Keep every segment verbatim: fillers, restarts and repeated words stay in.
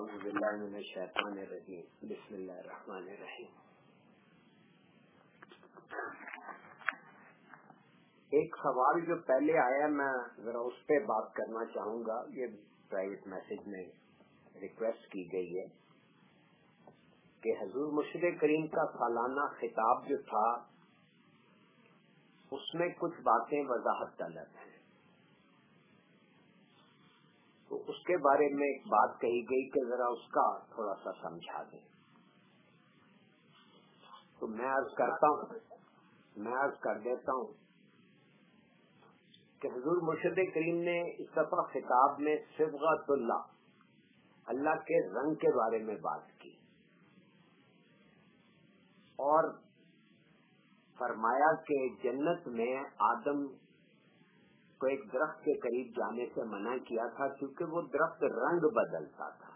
اعوذ باللہ من الشیطان الرجیم بسم اللہ الرحمن الرحیم. ایک سوال جو پہلے آیا میں ذرا اس پہ بات کرنا چاہوں گا. یہ پرائیویٹ میسج میں ریکویسٹ کی گئی ہے کہ حضور مرشد کریم کا سالانہ خطاب جو تھا اس میں کچھ باتیں وضاحت طلب ہیں، تو اس کے بارے میں ایک بات کہی گئی کہ ذرا اس کا تھوڑا سا سمجھا دیں. تو میں عرض کرتا ہوں میں عرض کر دیتا ہوں کہ حضور مرشد کریم نے اس دفعہ خطاب میں صبغۃ اللہ اللہ کے رنگ کے بارے میں بات کی اور فرمایا کہ جنت میں آدم کو ایک درخت کے قریب جانے سے منع کیا تھا کیونکہ وہ درخت رنگ بدلتا تھا.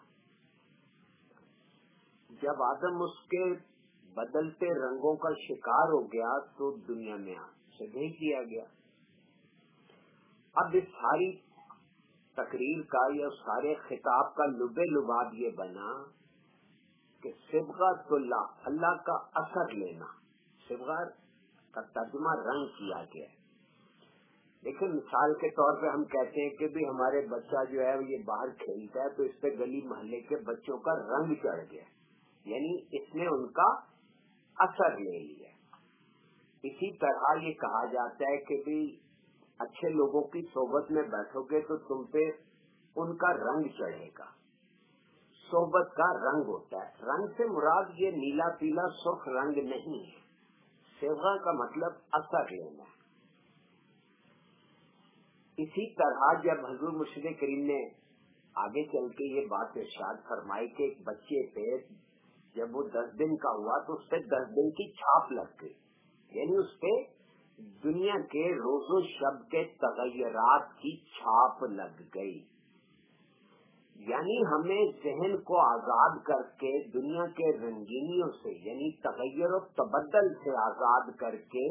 جب آدم اس کے بدلتے رنگوں کا شکار ہو گیا تو دنیا میں سے بھیج دیا گیا. اب اس ساری تقریر کا یا سارے خطاب کا لب لباب یہ بنا کہ صبغۃ اللہ اللہ کا اثر لینا. صبغۃ کا ترجمہ رنگ کیا گیا ہے. لیکن مثال کے طور پہ ہم کہتے ہیں کہ بھی ہمارے بچہ جو ہے یہ باہر کھیلتا ہے تو اس پہ گلی محلے کے بچوں کا رنگ چڑھ گیا، یعنی اس نے ان کا اثر لے لیا. اسی طرح یہ کہا جاتا ہے کہ بھی اچھے لوگوں کی صحبت میں بیٹھو گے تو تم پہ ان کا رنگ چڑھے گا. صحبت کا رنگ ہوتا ہے. رنگ سے مراد یہ نیلا پیلا سرخ رنگ نہیں ہے. صبغہ کا مطلب اثر لینا ہے. اسی طرح جب حضور مرشد کریم نے آگے چل کے یہ بات ارشاد فرمائی کہ ایک بچے پہ جب وہ دس دن کا ہوا تو اس پہ دس دن کی چھاپ لگ گئی، یعنی اس پہ دنیا کے روز و شب کے تغیرات کی چھاپ لگ گئی. یعنی ہمیں ذہن کو آزاد کر کے دنیا کے رنگینیوں سے یعنی تغیر و تبدل سے آزاد کر کے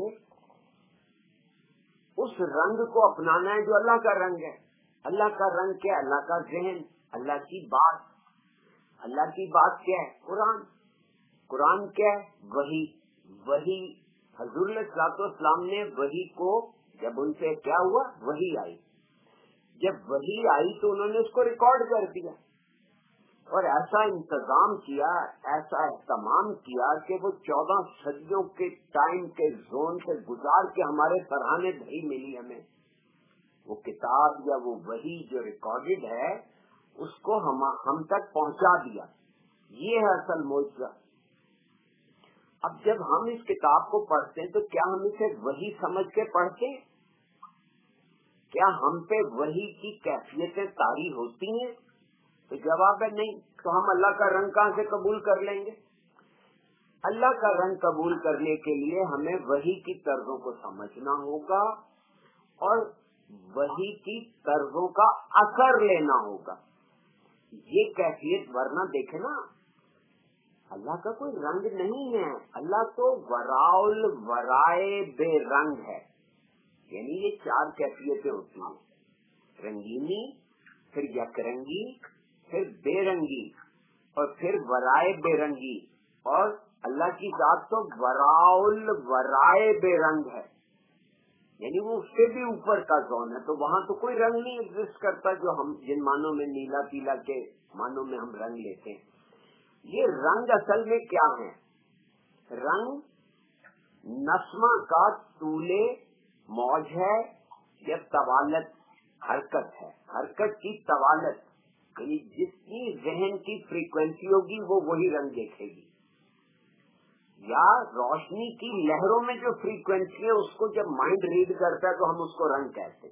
اس رنگ کو اپنانا ہے جو اللہ کا رنگ ہے. اللہ کا رنگ کیا ہے؟ اللہ کا ذہن، اللہ کی بات. اللہ کی بات کیا ہے؟ قرآن. قرآن کیا ہے؟ وحی. وحی حضور صلی اللہ علیہ وسلم نے وحی کو جب ان سے کیا ہوا؟ وحی آئی. جب وحی آئی تو انہوں نے اس کو ریکارڈ کر دیا اور ایسا انتظام کیا، ایسا اہتمام کیا کہ وہ چودہ صدیوں کے ٹائم کے زون سے گزار کے ہمارے سراہنے دہی ملی. ہمیں وہ کتاب یا وہ وحی جو ریکارڈڈ ہے اس کو ہم ہم تک پہنچا دیا. یہ ہے اصل معجزہ. اب جب ہم اس کتاب کو پڑھتے ہیں تو کیا ہم اسے وحی سمجھ کے پڑھتے ہیں؟ کیا ہم پہ وحی کی کیفیتیں طاری ہوتی ہیں؟ تو جواب ہے نہیں. تو ہم اللہ کا رنگ کہاں سے قبول کر لیں گے؟ اللہ کا رنگ قبول کرنے کے لیے ہمیں وحی کی طرزوں کو سمجھنا ہوگا اور وحی کی طرزوں کا اثر لینا ہوگا. یہ کیفیت ورنہ دیکھے نا اللہ کا کوئی رنگ نہیں ہے. اللہ تو وراء ورائے بے رنگ ہے. یعنی یہ چار کیفیتیں ہوتی ہیں: رنگینی، پھر یک رنگی، پھر بے رنگی اور پھر ورائے بے رنگی. اور اللہ کی ذات تو وراء ورائے بے رنگ ہے، یعنی وہ اس سے بھی اوپر کا زون ہے. تو وہاں تو کوئی رنگ نہیں ایگزسٹ کرتا جو ہم جن معنوں میں نیلا پیلا کے معنوں میں ہم رنگ لیتے ہیں. یہ رنگ اصل میں کیا ہے؟ رنگ نسمہ کا طول موج ہے یا طوالت حرکت ہے. حرکت کی طوالت یعنی جس کی ذہن کی فریکوینسی ہوگی وہ وہی رنگ دیکھے گی. یا روشنی کی لہروں میں جو فریکوینسی ہے اس کو جب مائنڈ ریڈ کرتا ہے تو ہم اس کو رنگ کہتے ہیں.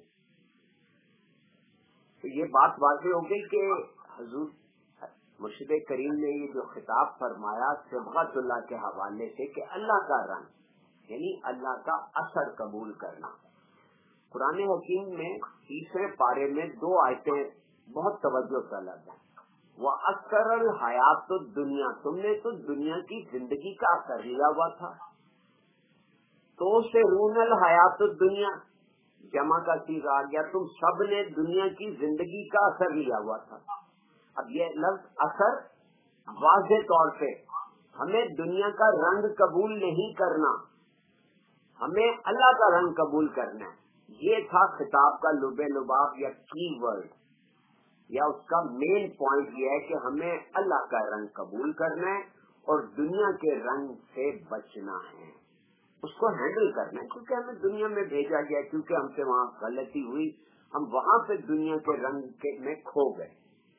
تو یہ بات واضح ہو گئی کہ حضور مرشد کریم نے یہ جو خطاب فرمایا صبغۃ اللہ کے حوالے سے کہ اللہ کا رنگ یعنی اللہ کا اثر قبول کرنا. قرآن حکیم میں تیسرے پارے میں دو آیتیں بہت توجہ طلب ہیں. وَأَثَرَ الْحَيَاةُ الدُّنْيَا، تم نے تو دنیا کی زندگی کا اثر لیا ہوا تھا. تو سے رون الحیات الدنیا جمع کا چیز آ گیا، تم سب نے دنیا کی زندگی کا اثر لیا ہوا تھا. اب یہ لفظ اثر واضح طور پہ ہمیں دنیا کا رنگ قبول نہیں کرنا، ہمیں اللہ کا رنگ قبول کرنا ہے۔ یہ تھا خطاب کا لب لباب یا کی ورڈ، یا اس کا مین پوائنٹ یہ ہے کہ ہمیں اللہ کا رنگ قبول کرنا ہے اور دنیا کے رنگ سے بچنا ہے، اس کو ہینڈل کرنا ہے، کیونکہ ہمیں دنیا میں بھیجا گیا، کیونکہ ہم سے وہاں غلطی ہوئی، ہم وہاں پہ دنیا کے رنگ کے میں کھو گئے۔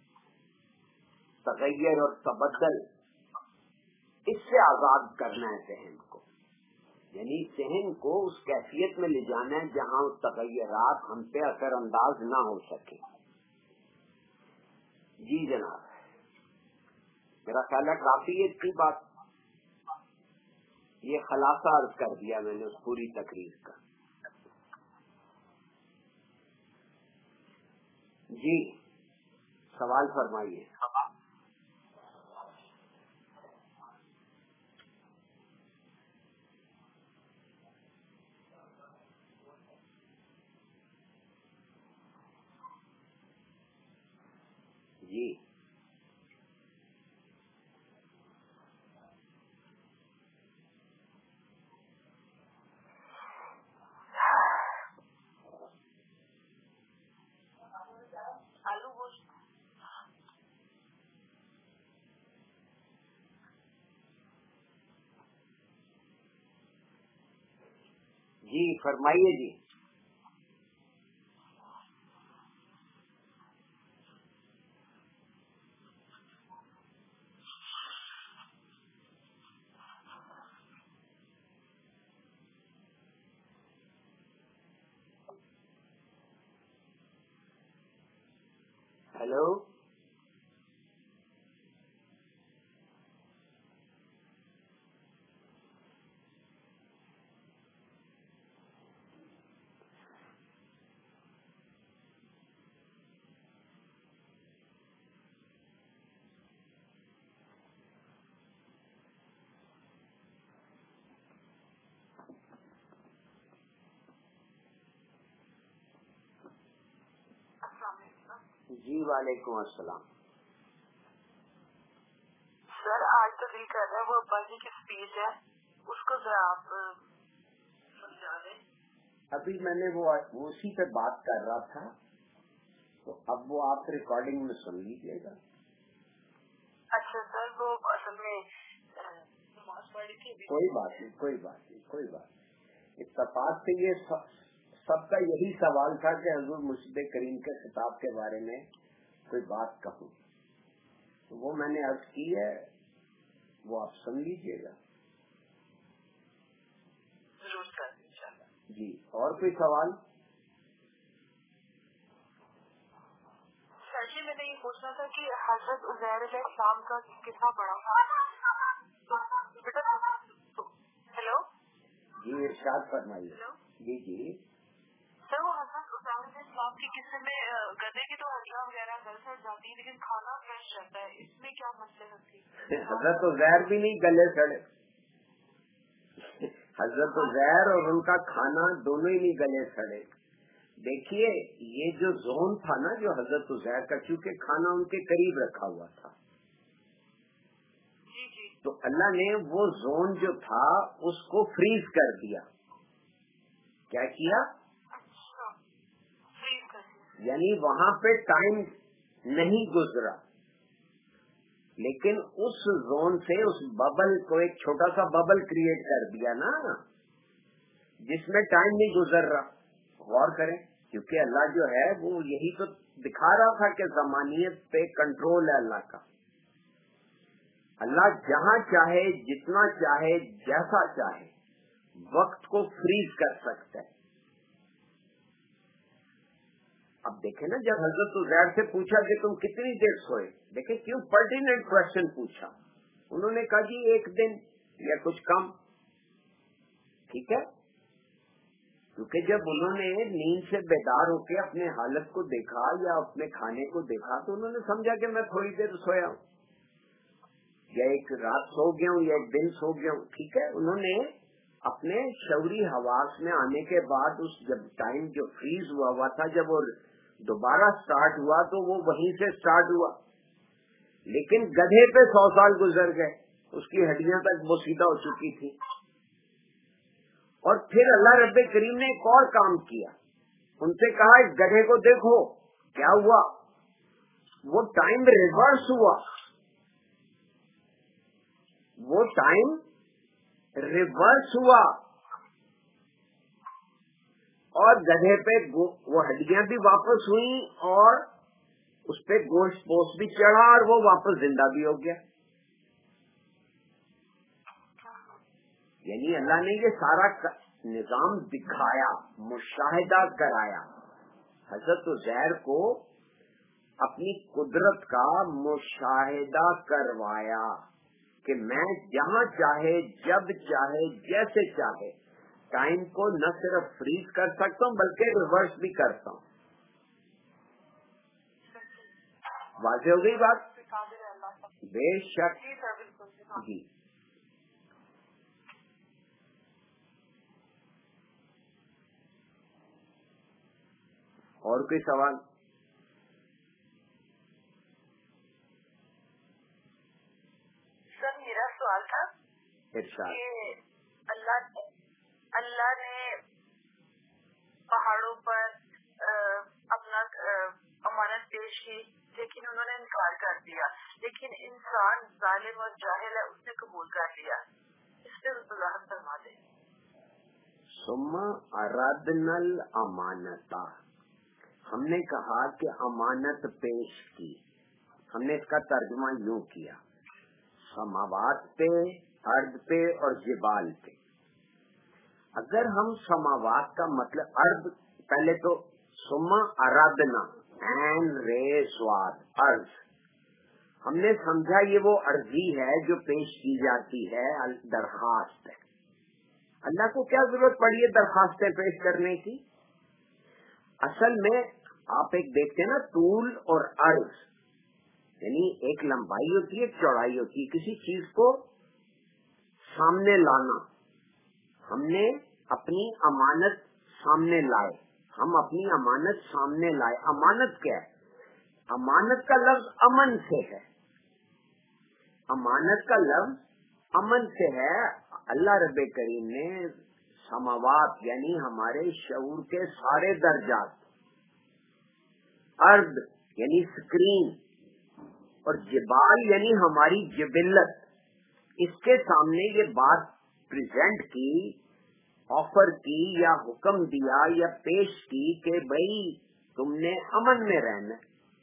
تغیر اور تبدل، اس سے آزاد کرنا ہے ذہن کو، یعنی ذہن کو اس کیفیت میں لے جانا ہے جہاں تغیرات ہم پہ اثر انداز نہ ہو سکے۔ جی جناب، میرا خیال ہے کافی ہے کی بات، یہ خلاصہ عرض کر دیا میں نے اس پوری تقریر کا۔ جی سوال فرمائیے۔ جی جی فرمائیے جی۔ ہیلو، جی وعلیکم السلام۔ سر آج تو دل کر رہا ہے وہ ابا جی کی اسپیچ ہے اس کو ذرا آپ سمجھا دیں۔ ابھی میں نے وہ اسی پہ بات کر رہا تھا، تو اب وہ آپ ریکارڈنگ میں سن لیجیے گا۔ اچھا سر، وہ اصل میں نماز پڑھی تھی۔ کوئی بات نہیں، کوئی بات نہیں، کوئی بات نہیں۔ اتفاق سے یہ سب کا یہی سوال تھا کہ حضور مرشد کریم کے خطاب کے بارے میں کوئی بات کہوں، تو وہ میں نے عرض کی ہے، وہ آپ سن لیجیے گا۔ ضرور سر، انشاءاللہ۔ جی اور کوئی سوال؟ سر جی میں نے یہ پوچھنا تھا کہ حضرت عزیر علیہ السلام کا کتنا بڑا بیٹا۔ ہیلو جی ارشاد فرمائیے۔ جی جی سر، وہ حضرت عزیر علیہ السلام کی قصے میں گدے کی تو ہڈیاں وغیرہ گل سڑ جاتی ہے لیکن کھانا فریش رہتا ہے، اس میں کیا مسئلہ ہے؟ حضرت عزیر بھی نہیں گلے سڑے، حضرت عزیر اور ان کا کھانا دونوں ہی نہیں گلے سڑے۔ دیکھیے یہ جو زون تھا نا جو حضرت عزیر کا، چونکہ کھانا ان کے قریب رکھا ہوا تھا، جی جی، تو اللہ نے وہ زون جو تھا اس کو فریز کر دیا۔ کیا کیا؟ یعنی وہاں پہ ٹائم نہیں گزرا، لیکن اس زون سے اس ببل کو ایک چھوٹا سا ببل کریٹ کر دیا نا، جس میں ٹائم نہیں گزر رہا۔ غور کریں، کیونکہ اللہ جو ہے وہ یہی تو دکھا رہا تھا کہ زمانیت پہ کنٹرول ہے اللہ کا۔ اللہ جہاں چاہے، جتنا چاہے، جیسا چاہے وقت کو فریز کر سکتا ہے۔ اب دیکھیں نا، جب حضرت عزیر سے پوچھا کہ تم کتنی دیر سوئے، دیکھیں کیوں پرٹیننٹ کوشچن پوچھا، انہوں نے کہا جی ایک دن یا کچھ کم۔ ٹھیک ہے، کیونکہ جب انہوں نے نیند سے بیدار ہو کے اپنے حالت کو دیکھا یا اپنے کھانے کو دیکھا تو انہوں نے سمجھا کہ میں تھوڑی دیر سویا ہوں، یا ایک رات سو گیا ہوں، یا ایک دن سو گیا ہوں۔ ٹھیک ہے، انہوں نے اپنے شعوری حواس میں آنے کے بعد اس جب ٹائم جو فریز ہوا ہوا تھا، جب وہ دوبارہ سٹارٹ ہوا تو وہ وہیں سے سٹارٹ ہوا، لیکن گدھے پہ سو سال گزر گئے، اس کی ہڈیاں تک بوسیدہ ہو چکی تھی. اور پھر اللہ رب کریم نے ایک اور کام کیا، ان سے کہا اس گدھے کو دیکھو کیا ہوا. وہ ٹائم ریورس ہوا، وہ ٹائم ریورس ہوا اور گدھے پہ وہ ہڈیاں بھی واپس ہوئیں اور اس پہ گوشت پوش بھی چڑھا اور وہ واپس زندہ بھی ہو گیا. یعنی اللہ نے یہ سارا نظام دکھایا، مشاہدہ کرایا. حضرت عزیر کو اپنی قدرت کا مشاہدہ کروایا کہ میں جہاں چاہے، جب چاہے، جیسے چاہے ٹائم کو نہ صرف فریز کر سکتا ہوں بلکہ ریورس بھی کرتا ہوں. واضح ہو گئی بات؟ بے شک جی. اور کوئی سوال؟ سر میرا سوال تھا ارشاد. کہ اللہ اللہ نے پہاڑوں پر اپنا امانت پیش کی لیکن انہوں نے انکار کر دیا، لیکن انسان ظالم اور جاہل ہے، اس نے قبول کر لیا. اس پہ وضاحت فرما دیں. ثم اردنا الامانتا، ہم نے کہا کہ امانت پیش کی. ہم نے اس کا ترجمہ یوں کیا، سماوات پہ، ارض پہ اور جبال پہ. اگر ہم سماوات کا مطلب ارض، پہلے تو ثم اردنا این رے سواد ارض، ہم نے سمجھا یہ وہ عرضی ہے جو پیش کی جاتی ہے، درخواست ہے. اللہ کو کیا ضرورت پڑی ہے درخواستیں پیش کرنے کی؟ اصل میں آپ ایک دیکھتے ہیں نا، طول اور عرض، یعنی ایک لمبائی ہوتی ہے، ایک چوڑائی ہوتی ہے. کسی چیز کو سامنے لانا، ہم نے اپنی امانت سامنے لائے، ہم اپنی امانت سامنے لائے. امانت کیا ہے؟ امانت کا لفظ امن سے ہے، امانت کا لفظ امن سے ہے. اللہ رب کریم نے سماوات یعنی ہمارے شعور کے سارے درجات، ارض یعنی اسکرین اور جبال یعنی ہماری جبلت، اس کے سامنے یہ بات پریزنٹ کی، آفر کی یا حکم دیا یا پیش کی کہ بھئی تم نے امن میں رہنا.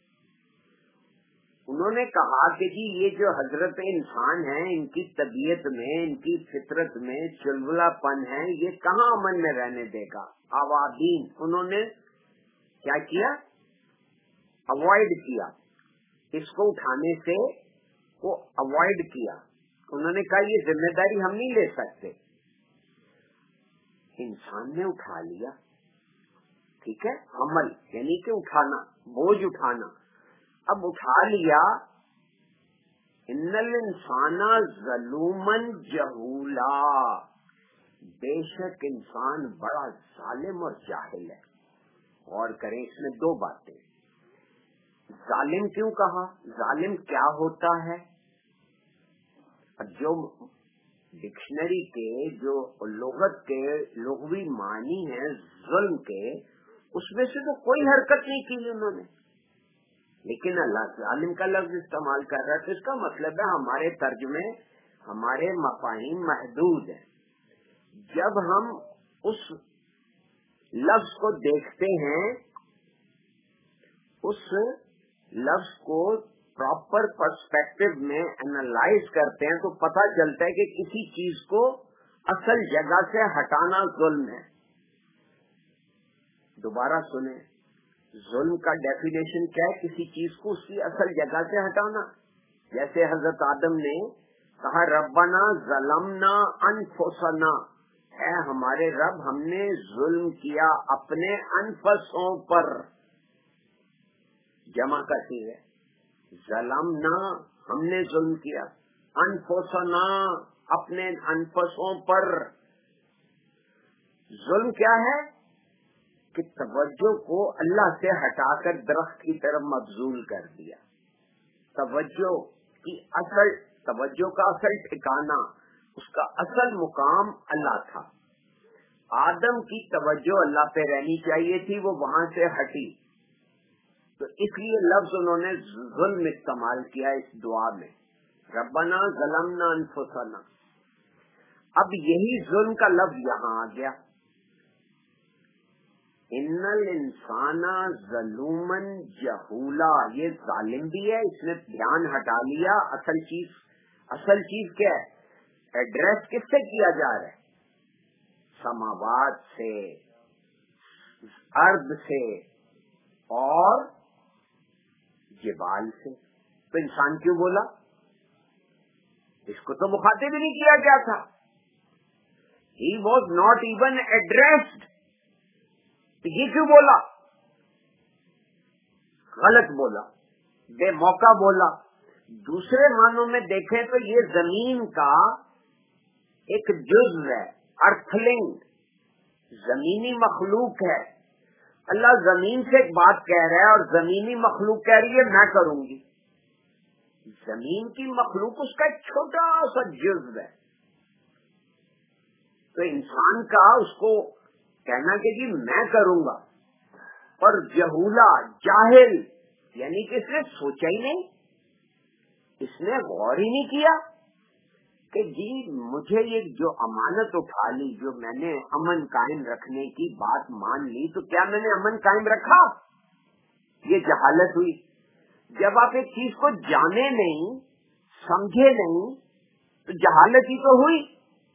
انہوں نے کہا کہ جی یہ جو حضرت انسان ہیں، ان کی طبیعت میں، ان کی فطرت میں چلبلا پن ہے، یہ کہاں امن میں رہنے دے گا. آوادین، انہوں نے کیا کیا؟ اوائڈ کیا، اس کو اٹھانے سے وہ اوائڈ کیا. انہوں نے کہا یہ ذمہ داری ہم نہیں لے سکتے. انسان نے اٹھا لیا، ٹھیک ہے، حمل یعنی کہ اٹھانا، بوجھ اٹھانا. اب اٹھا لیا. ان الانسان ظلومن جہولا، بے شک انسان بڑا ظالم اور جاہل ہے. اور کریں اس میں دو باتیں. ظالم کیوں کہا؟ ظالم کیا ہوتا ہے؟ جو ڈکشنری کے، جو لغت کے لغوی معنی ہیں ظلم کے، اس میں سے تو کوئی حرکت نہیں کی انہوں نے، لیکن اللہ ظالم کا لفظ استعمال کر رہا ہے. تو اس کا مطلب ہے ہمارے ترجمے، ہمارے مفاہیم محدود ہیں. جب ہم اس لفظ کو دیکھتے ہیں، اس لفظ کو پراپر پرسپیکٹو میں انالائز کرتے ہیں تو پتہ چلتا ہے کہ کسی چیز کو اصل جگہ سے ہٹانا ظلم ہے. دوبارہ سنیں، ظلم کا ڈیفینیشن کیا ہے؟ کسی چیز کو اس کی اصل جگہ سے ہٹانا. جیسے حضرت آدم نے کہا ربنا ظلمنا انفسنا، اے ہمارے رب ہم نے ظلم کیا اپنے انفسوں پر. جمع کرتی ہے، ظلمنا ہم نے ظلم کیا، انفسنا اپنے انفسوں پر. ظلم کیا ہے؟ کہ توجہ کو اللہ سے ہٹا کر درخت کی طرف مبذول کر دیا. توجہ کی اصل توجہ کا اصل ٹھکانا، اس کا اصل مقام اللہ تھا. آدم کی توجہ اللہ پہ رہنی چاہیے تھی، وہ وہاں سے ہٹی، تو اس لیے لفظ انہوں نے ظلم استعمال کیا اس دعا میں، ربنا ظلمنا انفسنا. اب یہی ظلم کا لفظ یہاں آ گیا، ان الانسان ظلومن جہولا. یہ ظالم بھی ہے، اس نے دھیان ہٹا لیا. اصل چیز اصل چیز کیا ہے؟ ایڈریس کس سے کیا جا رہا ہے؟ سماوات سے، ارض سے اور جبال سے. تو انسان کیوں بولا؟ اس کو تو مخاطب ہی نہیں کیا گیا تھا. He was not even addressed. یہ کیوں بولا؟ غلط بولا، بے موقع بولا. دوسرے معنوں میں دیکھیں تو یہ زمین کا ایک جزو ہے، ارتھلنگ، زمینی مخلوق ہے. اللہ زمین سے ایک بات کہہ رہا ہے اور زمینی مخلوق کہہ رہی ہے میں کروں گی. زمین کی مخلوق اس کا ایک چھوٹا سا جزو ہے. تو انسان کا اس کو کہنا کہ جی میں کروں گا، اور جہولا، جاہل، یعنی کہ اس نے سوچا ہی نہیں، اس نے غور ہی نہیں کیا کہ جی مجھے یہ جو امانت اٹھا لی، جو میں نے امن قائم رکھنے کی بات مان لی، تو کیا میں نے امن قائم رکھا؟ یہ جہالت ہوئی. جب آپ ایک چیز کو جانے نہیں، سمجھے نہیں، تو جہالت ہی تو ہوئی.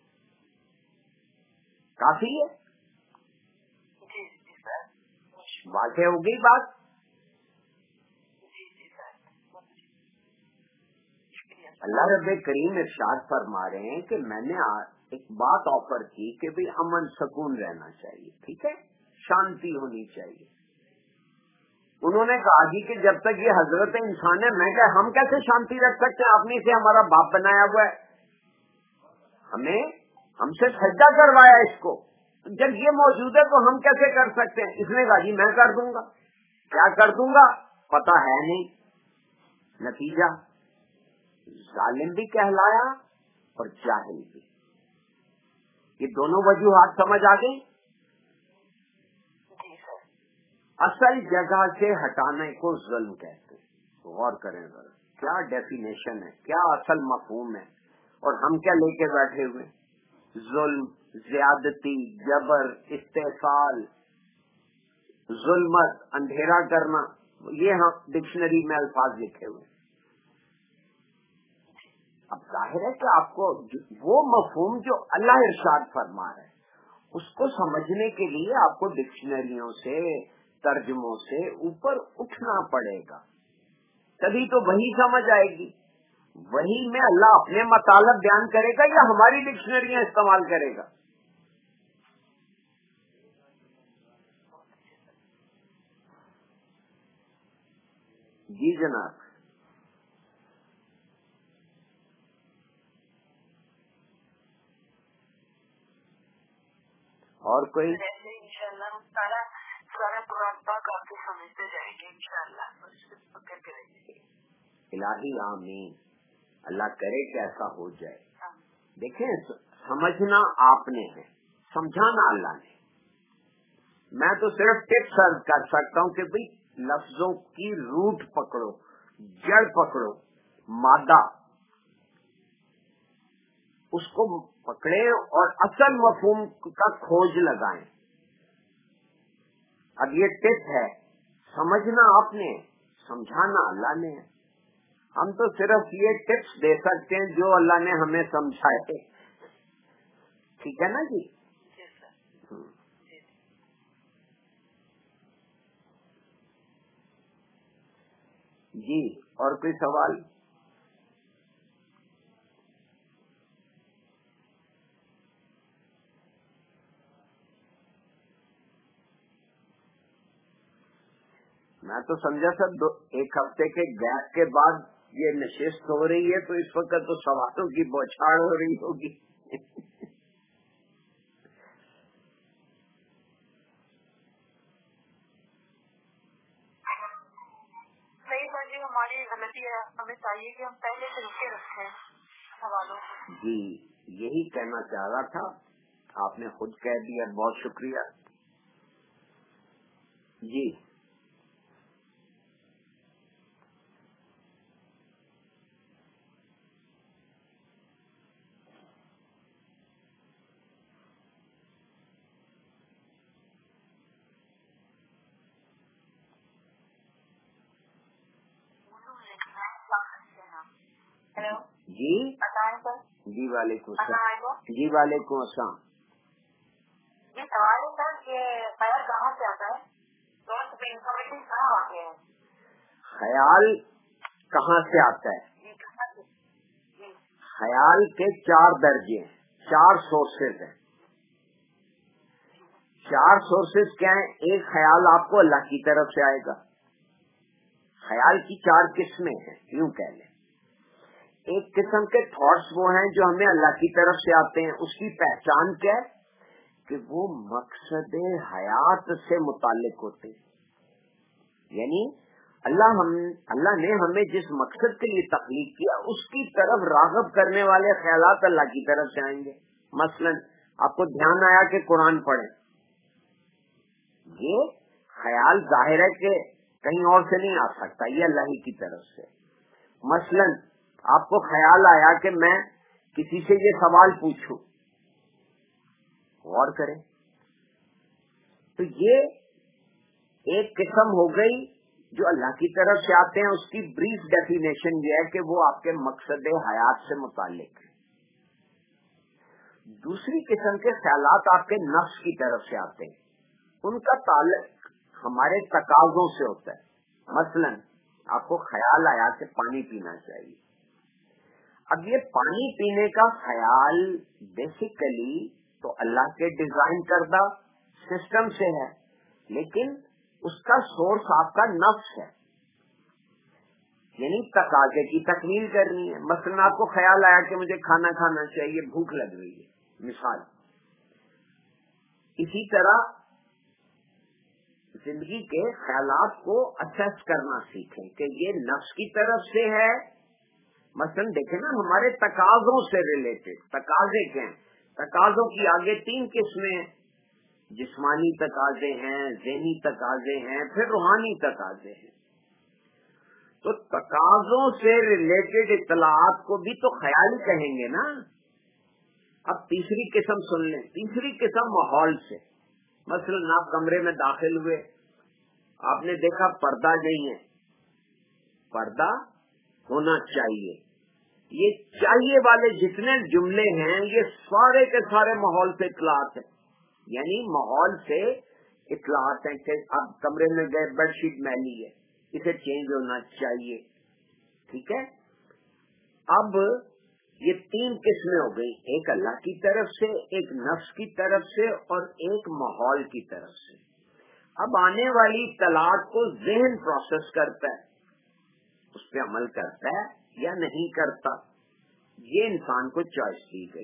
کافی ہے، واضح ہو گئی بات. اللہ رب کریم ارشاد فرما رہے ہیں کہ میں نے ایک بات آفر کی کہ بھی امن سکون رہنا چاہیے، ٹھیک ہے، شانتی ہونی چاہیے. انہوں نے کہا جی کہ جب تک یہ حضرت انسان ہے، میں کہ ہم کیسے شانتی رکھ سکتے ہیں؟ آپ نے اسے ہمارا باپ بنایا ہوا ہے، ہمیں ہم سے سجدہ کروایا اس کو. جب یہ موجود ہے تو ہم کیسے کر سکتے ہیں؟ اس نے کہا جی میں کر دوں گا. کیا کر دوں گا؟ پتا ہے نہیں. نتیجہ ظالم بھی کہلایا اور جاہل بھی. یہ دونوں وجوہات سمجھ آ گئی. اصل جگہ سے ہٹانے کو ظلم کہتے ہیں. غور کریں ذرا، کیا ڈیفینیشن ہے، کیا اصل مفہوم ہے، اور ہم کیا لے کے بیٹھے ہوئے؟ ظلم، زیادتی، جبر، استحصال، ظلمت، اندھیرا کرنا. یہ ہم ڈکشنری میں الفاظ لکھے ہوئے. اب ظاہر ہے کہ آپ کو وہ مفہوم جو اللہ ارشاد فرما رہا ہے اس کو سمجھنے کے لیے آپ کو ڈکشنریوں سے، ترجموں سے اوپر اٹھنا پڑے گا، تبھی تو وہی سمجھ آئے گی. وہی میں اللہ اپنے مطالب بیان کرے گا یا ہماری ڈکشنریاں استعمال کرے گا؟ جی جناب. اور کوئی؟ انشاءاللہ ہم سارا سارا قرآن پاک آپ کو سمجھتے جائیں گے انشاءاللہ. فکر کریں گے. الہی آمین. اللہ کرے کہ ایسا ہو جائے. دیکھیں، سمجھنا آپ نے ہے، سمجھانا اللہ نے. میں تو صرف ٹپ سرو کر سکتا ہوں کہ بھئی لفظوں کی روٹ پکڑو، جڑ پکڑو، مادہ اس کو پکڑے اور اصل مفہوم کا کھوج لگائیں. اب یہ ٹپ ہے، سمجھنا آپ نے، سمجھانا اللہ نے. ہم تو صرف یہ ٹپس دے سکتے ہیں جو اللہ نے ہمیں سمجھائے. ٹھیک ہے نا جی؟ جی اور کوئی سوال؟ میں تو سمجھا سر دو ایک ہفتے کے گیپ کے بعد یہ نشست ہو رہی ہے، تو اس وقت تو سوالوں کی بوچھاڑ ہو رہی ہوگی. صحیح سر جی، ہماری غلطی لیے ہمیں چاہیے کہ ہم پہلے سے رکے رکھیں حوالوں کو. جی یہی کہنا چاہ رہا تھا, آپ نے خود کہہ دیا, بہت شکریہ. جی ہیلو جی جی وعلیکم السلام. جی وعلیکم السلام. یہ سوال ہے سر کہ خیال کہاں سے آتا ہے, انفارمیشن کہاں آتے ہیں؟ خیال کہاں سے آتا ہے؟ خیال کے چار درجے ہیں, چار سورسز ہیں. چار سورسز کیا ہیں؟ ایک خیال آپ کو اللہ کی طرف سے آئے گا. خیال کی چار قسمیں ہیں یوں کہہ لیں. ایک قسم کے تھاٹس وہ ہیں جو ہمیں اللہ کی طرف سے آتے ہیں. اس کی پہچان کیا ہے کہ وہ مقصد حیات سے متعلق ہوتے ہیں. یعنی اللہ ہم اللہ نے ہمیں جس مقصد کے لیے تخلیق کیا اس کی طرف راغب کرنے والے خیالات اللہ کی طرف سے آئیں گے. مثلا آپ کو دھیان آیا کہ قرآن پڑھیں, یہ خیال ظاہر ہے کہ کہیں اور سے نہیں آ سکتا, یہ اللہ ہی کی طرف سے. مثلا آپ کو خیال آیا کہ میں کسی سے یہ سوال پوچھوں, غور کریں, تو یہ ایک قسم ہو گئی جو اللہ کی طرف سے آتے ہیں. اس کی بریف ڈیفینیشن یہ ہے کہ وہ آپ کے مقصد حیات سے متعلق ہے. دوسری قسم کے خیالات آپ کے نفس کی طرف سے آتے ہیں. ان کا تعلق ہمارے تقاضوں سے ہوتا ہے. مثلا آپ کو خیال آیا کہ پانی پینا چاہیے. اب یہ پانی پینے کا خیال بیسیکلی تو اللہ کے ڈیزائن کردہ سسٹم سے ہے, لیکن اس کا سورس آپ کا نفس ہے, یعنی تقاضے کی تکمیل کرنی ہے. مثلا آپ کو خیال آیا کہ مجھے کھانا کھانا چاہیے, بھوک لگ رہی ہے, مثال. اسی طرح زندگی کے خیالات کو اسیس کرنا سیکھیں کہ یہ نفس کی طرف سے ہے. مثلا دیکھیں نا, ہمارے تقاضوں سے ریلیٹڈ تقاضے کیا ہیں؟ تقاضوں کی آگے تین قسمیں, جسمانی تقاضے ہیں, ذہنی تقاضے ہیں, پھر روحانی تقاضے ہیں. تو تقاضوں سے ریلیٹڈ اطلاعات کو بھی تو خیال کہیں گے نا. اب تیسری قسم سن لیں. تیسری قسم ماحول سے. مثلا آپ کمرے میں داخل ہوئے, آپ نے دیکھا پردہ نہیں ہے, پردہ ہونا چاہیے. یہ چاہیے والے جتنے جملے ہیں یہ سارے کے سارے ماحول سے اطلاعات ہیں. یعنی ماحول سے اطلاعات ہیں کہ آپ کمرے میں گئے, بیڈ شیٹ میلی ہے, اسے چینج ہونا چاہیے. ٹھیک ہے. اب یہ تین قسمیں ہو گئی, ایک اللہ کی طرف سے, ایک نفس کی طرف سے, اور ایک ماحول کی طرف سے. اب آنے والی اطلاعات کو ذہن پروسیس کرتا ہے, اس پہ عمل کرتا ہے یا نہیں کرتا. یہ انسان کو چوائس دی گئی.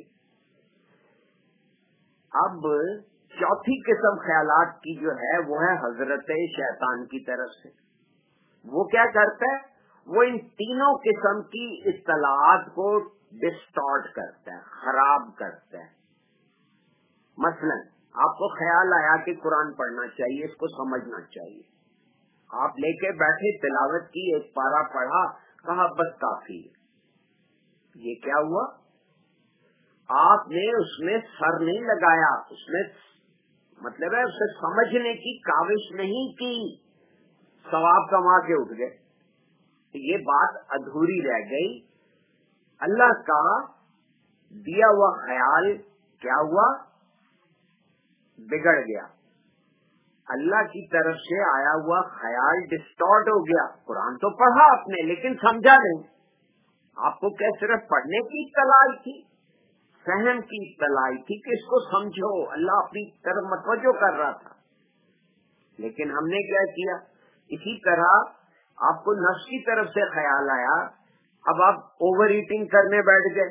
اب چوتھی قسم خیالات کی جو ہے وہ ہے حضرت شیطان کی طرف سے. وہ کیا کرتا ہے؟ وہ ان تینوں قسم کی اطلاعات کو ڈسٹارٹ کرتا ہے, خراب کرتا ہے. مثلا آپ کو خیال آیا کہ قرآن پڑھنا چاہیے, اس کو سمجھنا چاہیے. آپ لے کے بیٹھے, تلاوت کی, ایک پارہ پڑھا, کہا بس کافی ہے. یہ کیا ہوا؟ آپ نے اس میں سر نہیں لگایا, اس میں مطلب ہے اسے سمجھنے کی کاوش نہیں کی, ثواب کما کے اٹھ گئے. یہ بات ادھوری رہ گئی. اللہ کا دیا ہوا خیال کیا ہوا؟ بگڑ گیا. اللہ کی طرف سے آیا ہوا خیال ڈسٹارٹ ہو گیا. قرآن تو پڑھا آپ نے لیکن سمجھا نہیں. آپ کو کیا صرف پڑھنے کی اطلاع تھی, فہم کی اطلاع تھی کہ اس کو سمجھو. اللہ اپنی طرف متوجہ کر رہا تھا, لیکن ہم نے کیا کیا؟ اسی طرح آپ کو نفس کی طرف سے خیال آیا, اب آپ اوور ایٹنگ کرنے بیٹھ گئے.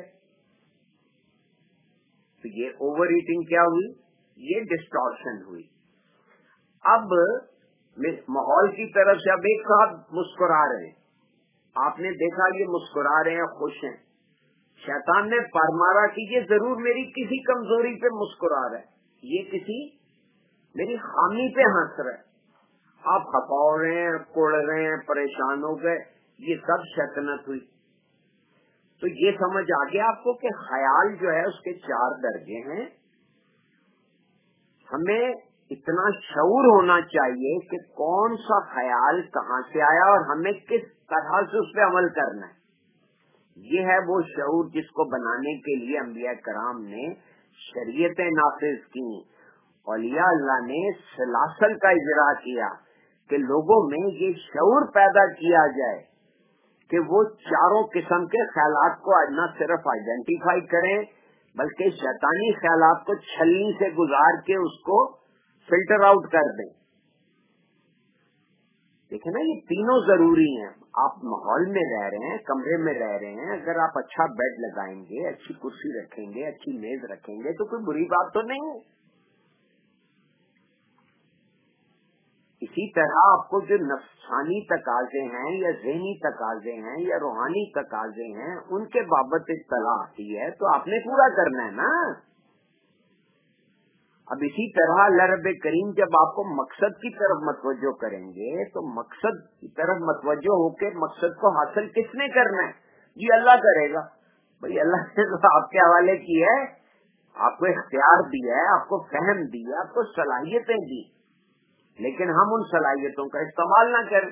تو یہ اوور ایٹنگ کیا ہوئی؟ یہ ڈسٹارشن ہوئی. اب ماحول کی طرف سے اب ایک صاحب مسکرا رہے ہیں, آپ نے دیکھا یہ مسکرا رہے ہیں، خوش ہیں، شیطان نے پر مارا کہ یہ ضرور میری کسی کمزوری پہ مسکرا رہا ہے، یہ کسی میری خامی پہ ہنس رہا ہے، آپ خفا ہو رہے ہیں، کوڑ رہے ہیں، پریشان ہو گئے، یہ سب شیطنت ہوئی۔ تو یہ سمجھ آ گیا آپ کو کہ خیال جو ہے اس کے چار درجے ہیں۔ ہمیں اتنا شعور ہونا چاہیے کہ کون سا خیال کہاں سے آیا اور ہمیں کس طرح سے اس پہ عمل کرنا ہے۔ یہ ہے وہ شعور جس کو بنانے کے لیے انبیاء کرام نے شریعتیں نافذ کی، اولیاء اللہ نے سلاسل کا اجرا کیا کہ لوگوں میں یہ شعور پیدا کیا جائے کہ وہ چاروں قسم کے خیالات کو نہ صرف آئیڈینٹیفائی کریں بلکہ شیطانی خیالات کو چھلنی سے گزار کے اس کو فلٹر آؤٹ کر دیں۔ دیکھیں نا، یہ تینوں ضروری ہیں۔ آپ ماحول میں رہ رہے ہیں، کمرے میں رہ رہے ہیں، اگر آپ اچھا بیڈ لگائیں گے، اچھی کرسی رکھیں گے، اچھی میز رکھیں گے تو کوئی بری بات تو نہیں ہے۔ اسی طرح آپ کو جو نفسانی تقاضے ہیں یا ذہنی تقاضے ہیں یا روحانی تقاضے ہیں ان کے بابت اطلاع آتی ہے تو آپ نے پورا کرنا ہے نا۔ اب اسی طرح اللہ رب کریم جب آپ کو مقصد کی طرف متوجہ کریں گے تو مقصد کی طرف متوجہ ہو کے مقصد کو حاصل کس نے کرنا ہے؟ جی اللہ کرے گا۔ بھائی اللہ نے تو آپ کے حوالے کی ہے، آپ کو اختیار دیا ہے، آپ کو فہم دی ہے، آپ کو صلاحیتیں دی، لیکن ہم ان صلاحیتوں کا استعمال نہ کریں۔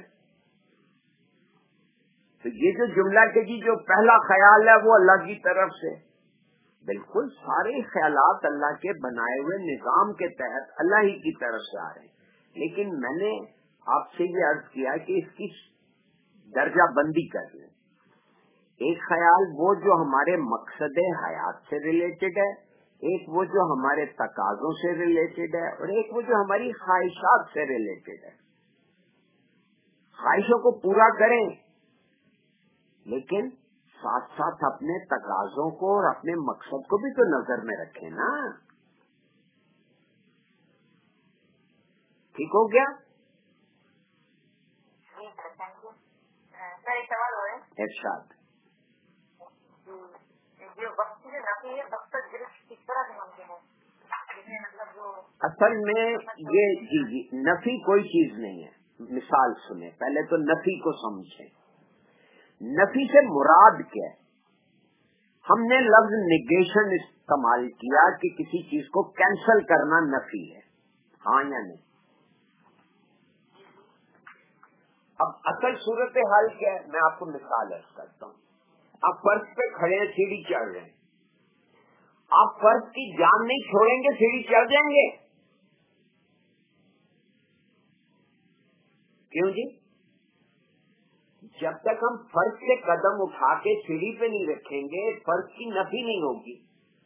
تو یہ جو جملہ کہ جی جو پہلا خیال ہے وہ اللہ کی طرف سے، بالکل سارے خیالات اللہ کے بنائے ہوئے نظام کے تحت اللہ ہی کی طرف سے آ رہے ہیں، لیکن میں نے آپ سے یہ عرض کیا کہ اس کی درجہ بندی کر لیں۔ ایک خیال وہ جو ہمارے مقصد حیات سے ریلیٹڈ ہے، ایک وہ جو ہمارے تقاضوں سے ریلیٹڈ ہے، اور ایک وہ جو ہماری خواہشات سے ریلیٹڈ ہے۔ خواہشوں کو پورا کریں لیکن ساتھ ساتھ اپنے تقاضوں کو اور اپنے مقصد کو بھی تو نظر میں رکھیں نا۔ ٹھیک ہو گیا؟ ارشاد اصل میں یہ جی جی نفی کوئی چیز نہیں ہے۔ مثال سنیں، پہلے تو نفی کو سمجھیں۔ نفی سے مراد کیا ہے؟ ہم نے لفظ نگیشن استعمال کیا کہ کسی چیز کو کینسل کرنا نفی ہے، ہاں یا نہیں؟ اب اصل صورتحال کیا ہے؟ میں آپ کو مثال عرض کرتا ہوں۔ آپ فرش پہ کھڑے ہیں، سیڑھی چڑھ رہے ہیں، آپ فرش کی جان نہیں چھوڑیں گے، سیڑھی چڑھ جائیں گے؟ کیوں جی؟ جب تک ہم فرش سے قدم اٹھا کے سیڑھی پہ نہیں رکھیں گے فرش کی نفی نہیں ہوگی۔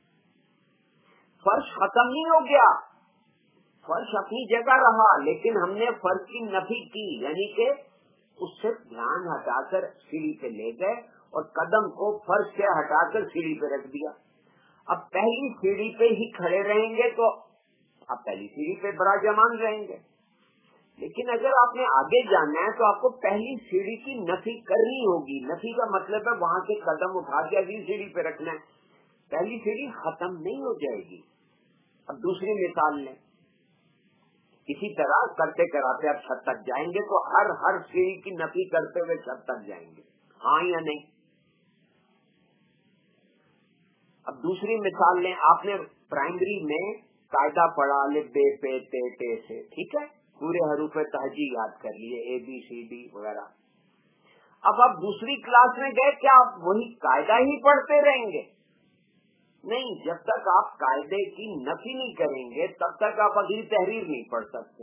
فرش ختم نہیں ہو گیا، فرش اپنی جگہ رہا، لیکن ہم نے فرش کی نفی کی، یعنی کہ اس سے دھیان ہٹا کر سیڑھی پہ لے گئے اور قدم کو فرش سے ہٹا کر سیڑھی پہ رکھ دیا۔ اب پہلی سیڑھی پہ ہی کھڑے رہیں گے تو اب پہلی سیڑھی پہ براجمان رہیں گے، لیکن اگر آپ نے آگے جانا ہے تو آپ کو پہلی سیڑھی کی نفی کرنی ہوگی۔ نفی کا مطلب ہے وہاں سے قدم اٹھا کے اگلی سیڑھی پہ رکھنا ہے، پہلی سیڑھی ختم نہیں ہو جائے گی۔ اب دوسری مثال لیں، اسی طرح کرتے کراتے آپ چھت تک جائیں گے تو ہر ہر سیڑھی کی نفی کرتے ہوئے چھت تک جائیں گے، ہاں یا نہیں؟ اب دوسری مثال لیں، آپ نے پرائمری میں قاعدہ پڑھا الف بے پے تے ٹے سے، ٹھیک ہے، پورے حروف تہجی یاد کر لیے، اے بی سی ڈی وغیرہ۔ اب آپ دوسری کلاس میں گئے، کیا آپ وہی قاعدہ ہی پڑھتے رہیں گے؟ نہیں، جب تک آپ قاعدے کی نفی نہیں کریں گے تب تک آپ اگلی تحریر نہیں پڑھ سکتے۔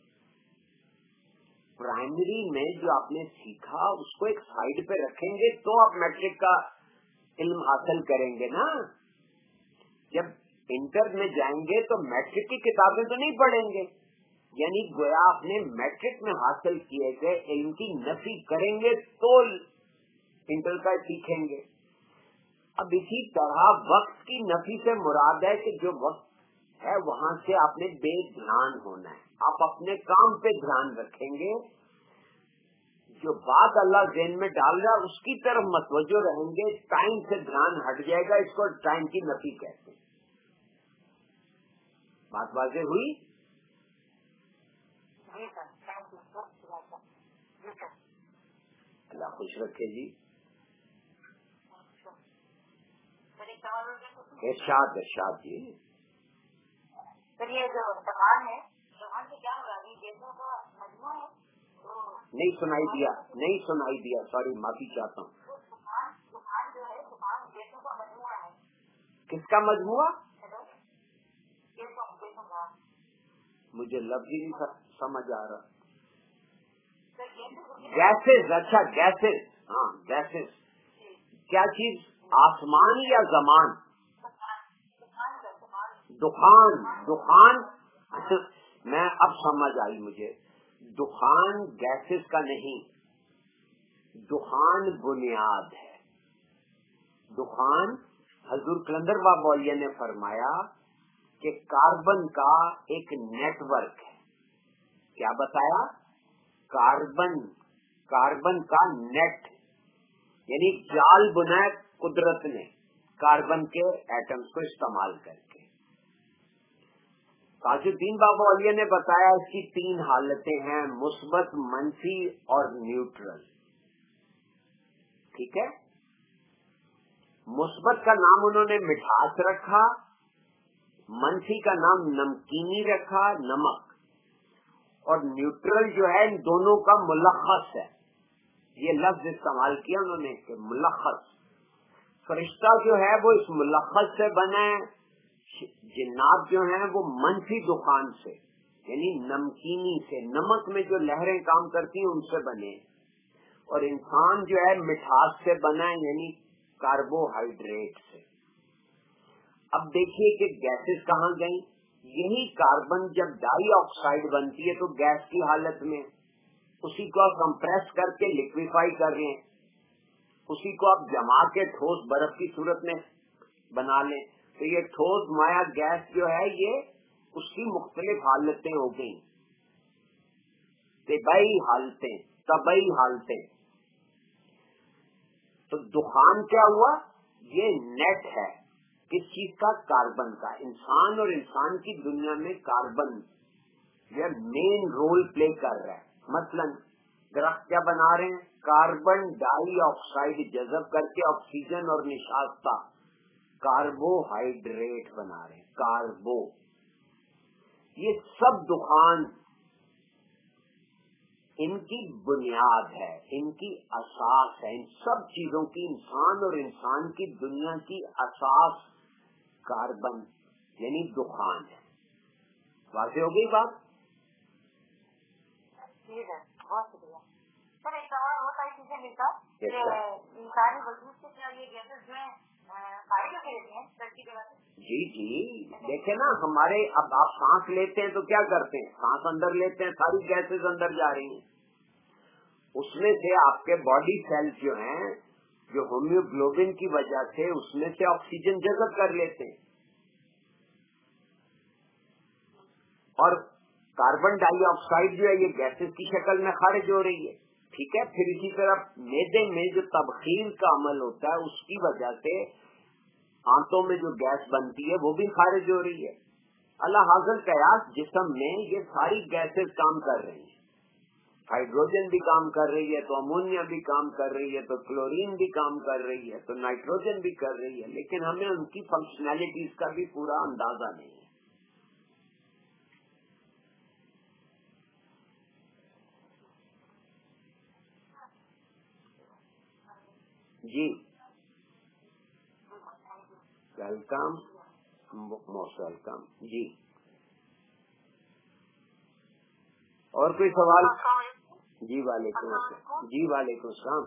پرائمری میں جو آپ نے سیکھا اس کو ایک سائڈ پہ رکھیں گے تو آپ میٹرک کا علم حاصل کریں گے نا۔ جب انٹر میں جائیں گے تو میٹرک کی کتابیں تو نہیں پڑھیں گے، یعنی گویا آپ نے میٹرک میں حاصل کیے گئے علم کی نفی کریں گے تو انٹر کا سیکھیں گے۔ اب اسی طرح وقت کی نفی سے مراد ہے کہ جو وقت ہے وہاں سے آپ نے بے دھیان ہونا ہے، آپ اپنے کام پہ دھیان رکھیں گے۔ جو بات اللہ ذہن میں ڈال رہا ہے اس کی طرف متوجہ رہیں گے، ٹائم سے دھیان ہٹ جائے گا. اس کو ٹائم کی نفی کہتے ہیں. بات واضح ہوئی؟ اللہ خوش رکھے جی. ارشاد ارشاد جی. سر یہ جو زبان ہے، زبان سے کیا ہو رہا ہے؟ جیسوں کا مجموعہ ہے. نہیں سنائی دیا نہیں سنائی دیا سوری معافی چاہتا ہوں. دکان جو ہے دکان جیسوں کا مجموعہ ہے. کس کا مجموعہ؟ مجھے لفظ ہی نہیں سمجھ آ رہا. گیسز. اچھا گیسز. ہاں گیسز. کیا چیز؟ آسمان یا زمان؟ دخان. دخان میں اب سمجھ آئی مجھے. دخان گیسز کا نہیں، دخان بنیاد ہے. دخان حضور کلندر بابا اولیاء نے فرمایا کہ کاربن کا ایک نیٹ ورک ہے. کیا بتایا؟ کاربن کاربن کا نیٹ، یعنی جال بنایا قدرت نے کاربن کے ایٹمز کو استعمال کر کے. تاج الدین بابا اولیاء نے بتایا اس کی تین حالتیں ہیں، مثبت، منفی اور نیوٹرل. ٹھیک ہے. مثبت کا نام انہوں نے مٹھاس رکھا، منفی کا نام نمکینی رکھا، نمک، اور نیوٹرل جو ہے ان دونوں کا ملخص ہے. یہ لفظ استعمال کیا انہوں نے کہ ملخص. فرشتہ جو ہے وہ اس ملخص سے بنا ہے، جنات جو ہیں وہ منفی دخان سے یعنی نمکینی سے، نمک میں جو لہریں کام کرتی ہیں ان سے بنے، اور انسان جو ہے مٹھاس سے بنا ہے یعنی کاربوہائیڈریٹ سے. اب دیکھیے کہ گیسز کہاں گئیں. یہی کاربن جب ڈائی آکسائڈ بنتی ہے تو گیس کی حالت میں، اسی کو آپ کمپریس کر کے لکویفائی کر رہے ہیں، اسی کو آپ جما کے ٹھوس برف کی صورت میں بنا لیں، تو یہ ٹھوس مایا گیس جو ہے یہ اس کی مختلف حالتیں ہو گئیں. طبعی حالتیں طبعی حالتیں تو دخان کیا ہوا؟ یہ نیٹ ہے کس چیز کا؟ کاربن کا. انسان اور انسان کی دنیا میں کاربن یہ مین رول پلے کر رہا ہے. مثلا درخت کیا بنا رہے ہیں؟ کاربن ڈائی آکسائڈ جذب کر کے آکسیجن اور نشاستہ کاربوہائیڈریٹ بنا رہے ہیں. کاربو. یہ سب دخان ان کی بنیاد ہے، ان کی اساس ہے. ان سب چیزوں کی، انسان اور انسان کی دنیا کی اساس کاربن یعنی دخان ہے. واضح ہو گئی بات؟ بہت شکریہ سر. ایک سوال ہوتا ہے کسی نے کہا کہ انسانی وجود سے کیا یہ گیسز جو ہیں فائدہ دیتے ہیں دھرتی کے بعد؟ جی جی دیکھیں نا، ہمارے اب آپ سانس لیتے ہیں تو کیا کرتے ہیں؟ سانس اندر لیتے ہیں، ساری گیسز اندر جا رہی ہیں. اس میں سے آپ کے باڈی سیلز جو ہیں جو ہومیوگلوبن کی وجہ سے اس میں سے آکسیجن جذب کر لیتے ہیں، اور کاربن ڈائی آکسائڈ جو ہے یہ گیسز کی شکل میں خارج ہو رہی ہے. ٹھیک ہے. پھر اسی طرح معدے میں جو تبخیر کا عمل ہوتا ہے اس کی وجہ سے آنتوں میں جو گیس بنتی ہے وہ بھی خارج ہو رہی ہے. اللہ حاضر قیاس جسم میں یہ ساری گیسز کام کر رہی ہیں. ہائیڈروجن بھی کام کر رہی ہے، تو امونیا بھی کام کر رہی ہے، تو کلورین بھی کام کر رہی ہے، تو نائٹروجن بھی کر رہی ہے، لیکن ہمیں ان کی فنکشنالٹیز کا بھی پورا اندازہ نہیں ہے. جی ویلکم، موسٹ ویلکم. جی اور کوئی سوال؟ جی وعلیکم السلام. جی وعلیکم السلام.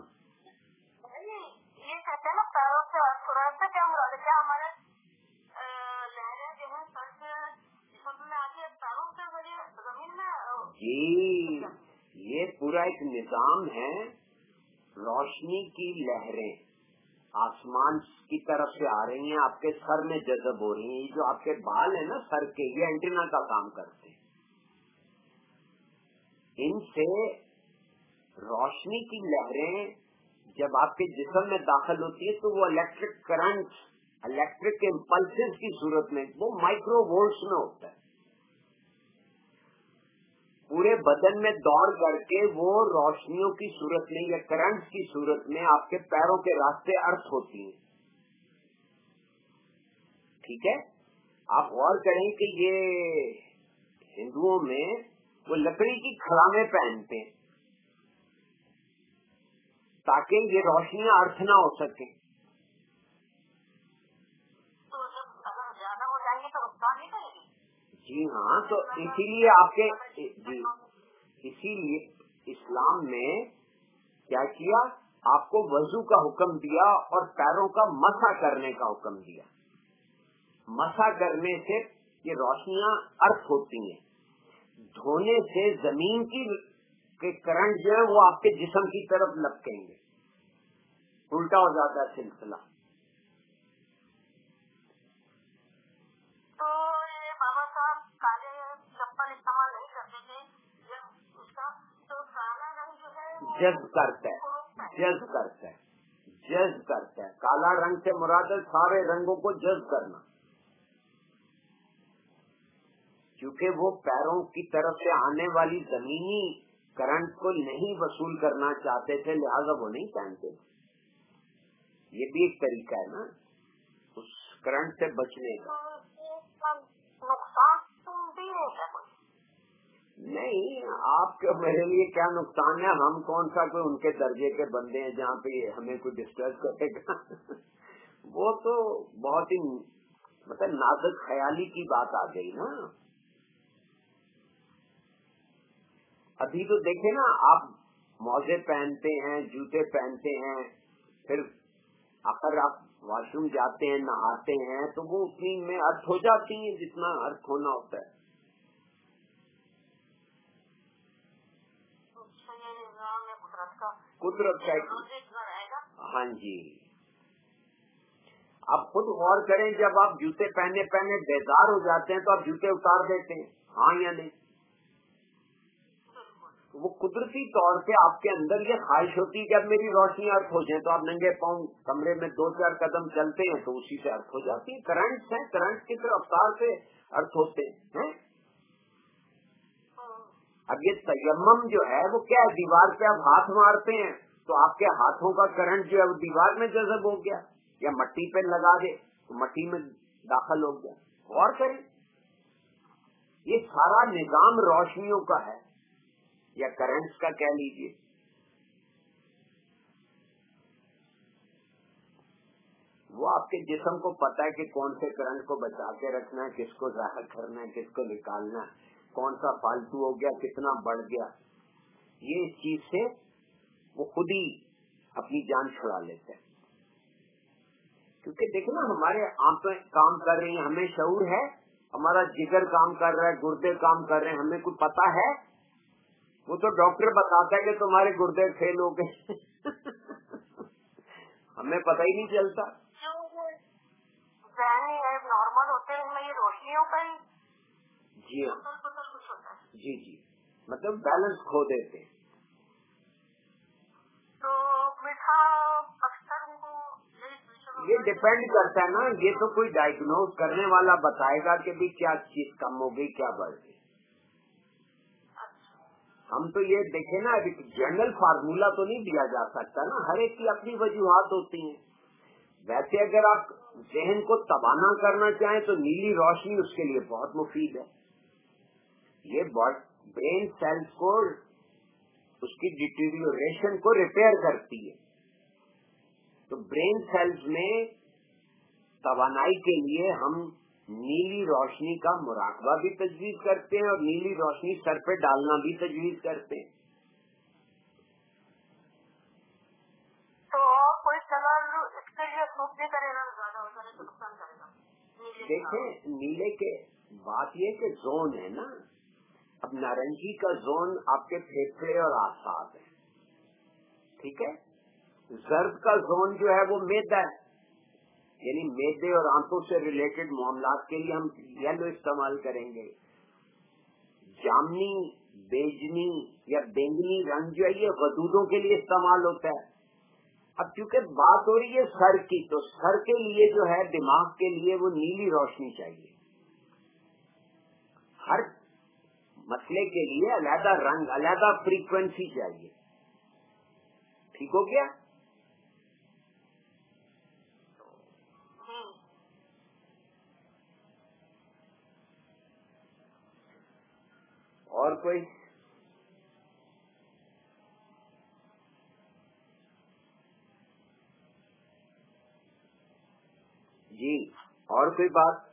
یہ کہتے ہیں نا پیروں سے سے کیا مراد ہے؟ کیا ہمارے لہریں جو ہے سر سے جسم میں آتی ہے پیروں سے ذریعے زمین میں؟ جی یہ پورا ایک نظام ہے. روشنی کی لہریں آسمان کی طرف سے آ رہی ہیں، آپ کے سر میں جذب ہو رہی ہیں. یہ جو آپ کے بال ہیں نا سر کے، یہ اینٹینا کا کام کرتے ہیں. ان سے روشنی کی لہریں جب آپ کے جسم میں داخل ہوتی ہے تو وہ الیکٹرک کرنٹ، الیکٹرک امپلسز کی صورت میں وہ مائکرو وولٹس میں ہوتا ہے، پورے بدن میں دوڑ کر کے وہ روشنیوں کی صورت میں یا کرنٹ کی صورت میں آپ کے پیروں کے راستے ارتھ ہوتی ہیں. ٹھیک ہے، آپ غور کریں کہ یہ ہندوؤں میں وہ لکڑی کی کھڑامیں پہنتے ہیں تاکہ یہ روشنیاں ارتھ نہ ہو سکیں. تو جب اگر زیادہ ہو جائیں گے تو نقصان نہیں کرے گی؟ جی ہاں، تو اسی لیے آپ کے جی اسی لیے اسلام میں کیا کیا، آپ کو وضو کا حکم دیا اور پیروں کا مسح کرنے کا حکم دیا. مسح کرنے سے یہ روشنیاں ارتھ ہوتی ہیں، دھونے سے زمین کی کے کرنٹ جو ہے وہ آپ کے جسم کی طرف لپکیں گے، الٹا ہو جاتا ہے سلسلہ. تو یہ بابا صاحب کالے چپل استعمال نہیں کرتے تھے، جب اس کا تو کالا رنگ جو ہے جذب کرتا ہے جذب کرتا ہے جذب کرتا ہے کالا رنگ سے مراد ہے سارے رنگوں کو جذب کرنا، کیونکہ وہ پیروں کی طرف سے آنے والی زمینی کرنٹ کو نہیں وصول کرنا چاہتے تھے، لہذا وہ نہیں پہنتے تھے. یہ بھی ایک طریقہ ہے نا اس کرنٹ سے بچنے کا. نقصان بھی ہے کوئی نہیں، آپ کے میرے لیے کیا نقصان ہے، ہم کون سا کوئی ان کے درجے کے بندے ہیں جہاں پہ ہمیں کوئی ڈسٹرب کرے گا. وہ تو بہت ہی مطلب نازک خیالی کی بات آ گئی نا. ابھی تو دیکھیں نا، آپ موزے پہنتے ہیں، جوتے پہنتے ہیں، پھر آخر آپ واش روم جاتے ہیں، نہاتے ہیں تو وہ اتنی میں ارتھ ہو جاتی ہیں جتنا ارتھ ہونا ہوتا ہے. قدرت کا ہاں جی. آپ خود غور کریں، جب آپ جوتے پہنے پہنے بیزار ہو جاتے ہیں تو آپ جوتے اتار دیتے ہیں، ہاں یا نہیں؟ وہ قدرتی طور پہ آپ کے اندر یہ خواہش ہوتی ہے کہ اب میری روشنی ارتھ ہو جائے، تو آپ ننگے پاؤں کمرے میں دو چار قدم چلتے ہیں تو اسی سے ارتھ ہو جاتی ہے. کرنٹ ہے، کرنٹ کی طرف رفتار سے ارتھ ہوتے ہیں. اب یہ تیمم جو ہے وہ کیا ہے، دیوار پہ آپ ہاتھ مارتے ہیں تو آپ کے ہاتھوں کا کرنٹ جو ہے وہ دیوار میں جذب ہو گیا، یا مٹی پہ لگا دے تو مٹی میں داخل ہو گیا. غور کریں، یہ سارا نظام روشنیوں کا ہے یا کرنٹس کا کہہ لیجیے. وہ آپ کے جسم کو پتا ہے کہ کون سے کرنٹ کو بچا کے رکھنا ہے، کس کو ظاہر کرنا ہے، کس کو نکالنا ہے، کون سا فالتو ہو گیا، کتنا بڑھ گیا. یہ اس چیز سے وہ خود ہی اپنی جان چھڑا لیتے ہیں. کیونکہ دیکھیں نا، ہمارے آنکھیں کام کر رہی ہیں، ہمیں شعور ہے، ہمارا جگر کام کر رہا ہے، گردے کام کر رہے ہیں، ہمیں کوئی پتا ہے؟ وہ تو ڈاکٹر بتاتا ہے کہ تمہارے گردے فیل ہو گئے. ہمیں پتہ ہی نہیں چلتا. نارمل ہوتے ہیں یہ روشنیوں کا ہی. جی ہاں، جی جی مطلب بیلنس کھو دیتے ہیں. تو میٹھا اکثر یہ ڈپینڈ کرتا ہے نا، یہ تو کوئی ڈائگنوز کرنے والا بتائے گا کہ بھی کیا چیز کم ہو گئی، کیا بڑھ گئی. ہم تو یہ دیکھیں نا، جنرل فارمولا تو نہیں دیا جا سکتا نا، ہر ایک کی اپنی وجوہات ہوتی ہیں. ویسے اگر آپ ذہن کو توانا کرنا چاہیں تو نیلی روشنی اس کے لیے بہت مفید ہے. یہ برین سیلز کو، اس کی ڈیٹیریوریشن کو ریپیئر کرتی ہے. تو برین سیلز میں توانائی کے لیے ہم نیلی روشنی کا مراقبہ بھی تجویز کرتے ہیں اور نیلی روشنی سر پہ ڈالنا بھی تجویز کرتے ہیں. تو کوئی کلر اس کے لیے سوپ نہیں کرے گا، زیادہ ہو جائے تو نقصان کرے گا. دیکھیں نیلے کے بات یہ کہ زون ہے نا، اب نارنجی کا زون آپ کے پھیپھڑے اور اعصاب ہے، ٹھیک ہے. زرد کا زون جو ہے وہ میدا ہے، یعنی میدے اور آنتوں سے ریلیٹڈ معاملات کے لیے ہم یلو استعمال کریں گے. جامنی بیجنی یا بینگنی رنگ جو ہے یہ غدودوں کے لیے استعمال ہوتا ہے. اب چونکہ بات ہو رہی ہے سر کی، تو سر کے لیے جو ہے دماغ کے لیے وہ نیلی روشنی چاہیے. ہر مسئلے کے لیے علیحدہ رنگ، علیحدہ فریکوینسی چاہیے. ٹھیک ہو گیا؟ اور کوئی؟ جی اور کوئی بات؟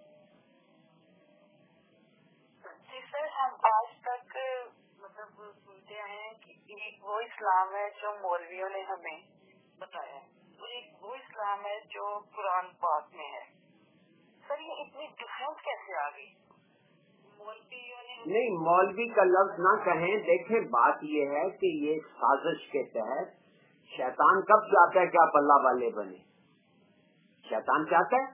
جی سر، ہم آج تک مطلب سنتے آئے ہیں کہ ایک وہ اسلام ہے جو مولویوں نے ہمیں بتایا ہے، ایک وہ اسلام ہے جو قرآن پاک میں ہے. سر یہ اتنی ڈفرینس کیسے آ گئی؟ مولویوں نے نہیں، مولوی کا لفظ نہ کہیں. دیکھیں بات یہ ہے کہ یہ سازش کے تحت شیطان کب چاہتا ہے کہ آپ اللہ والے بنے؟ شیطان چاہتا ہے.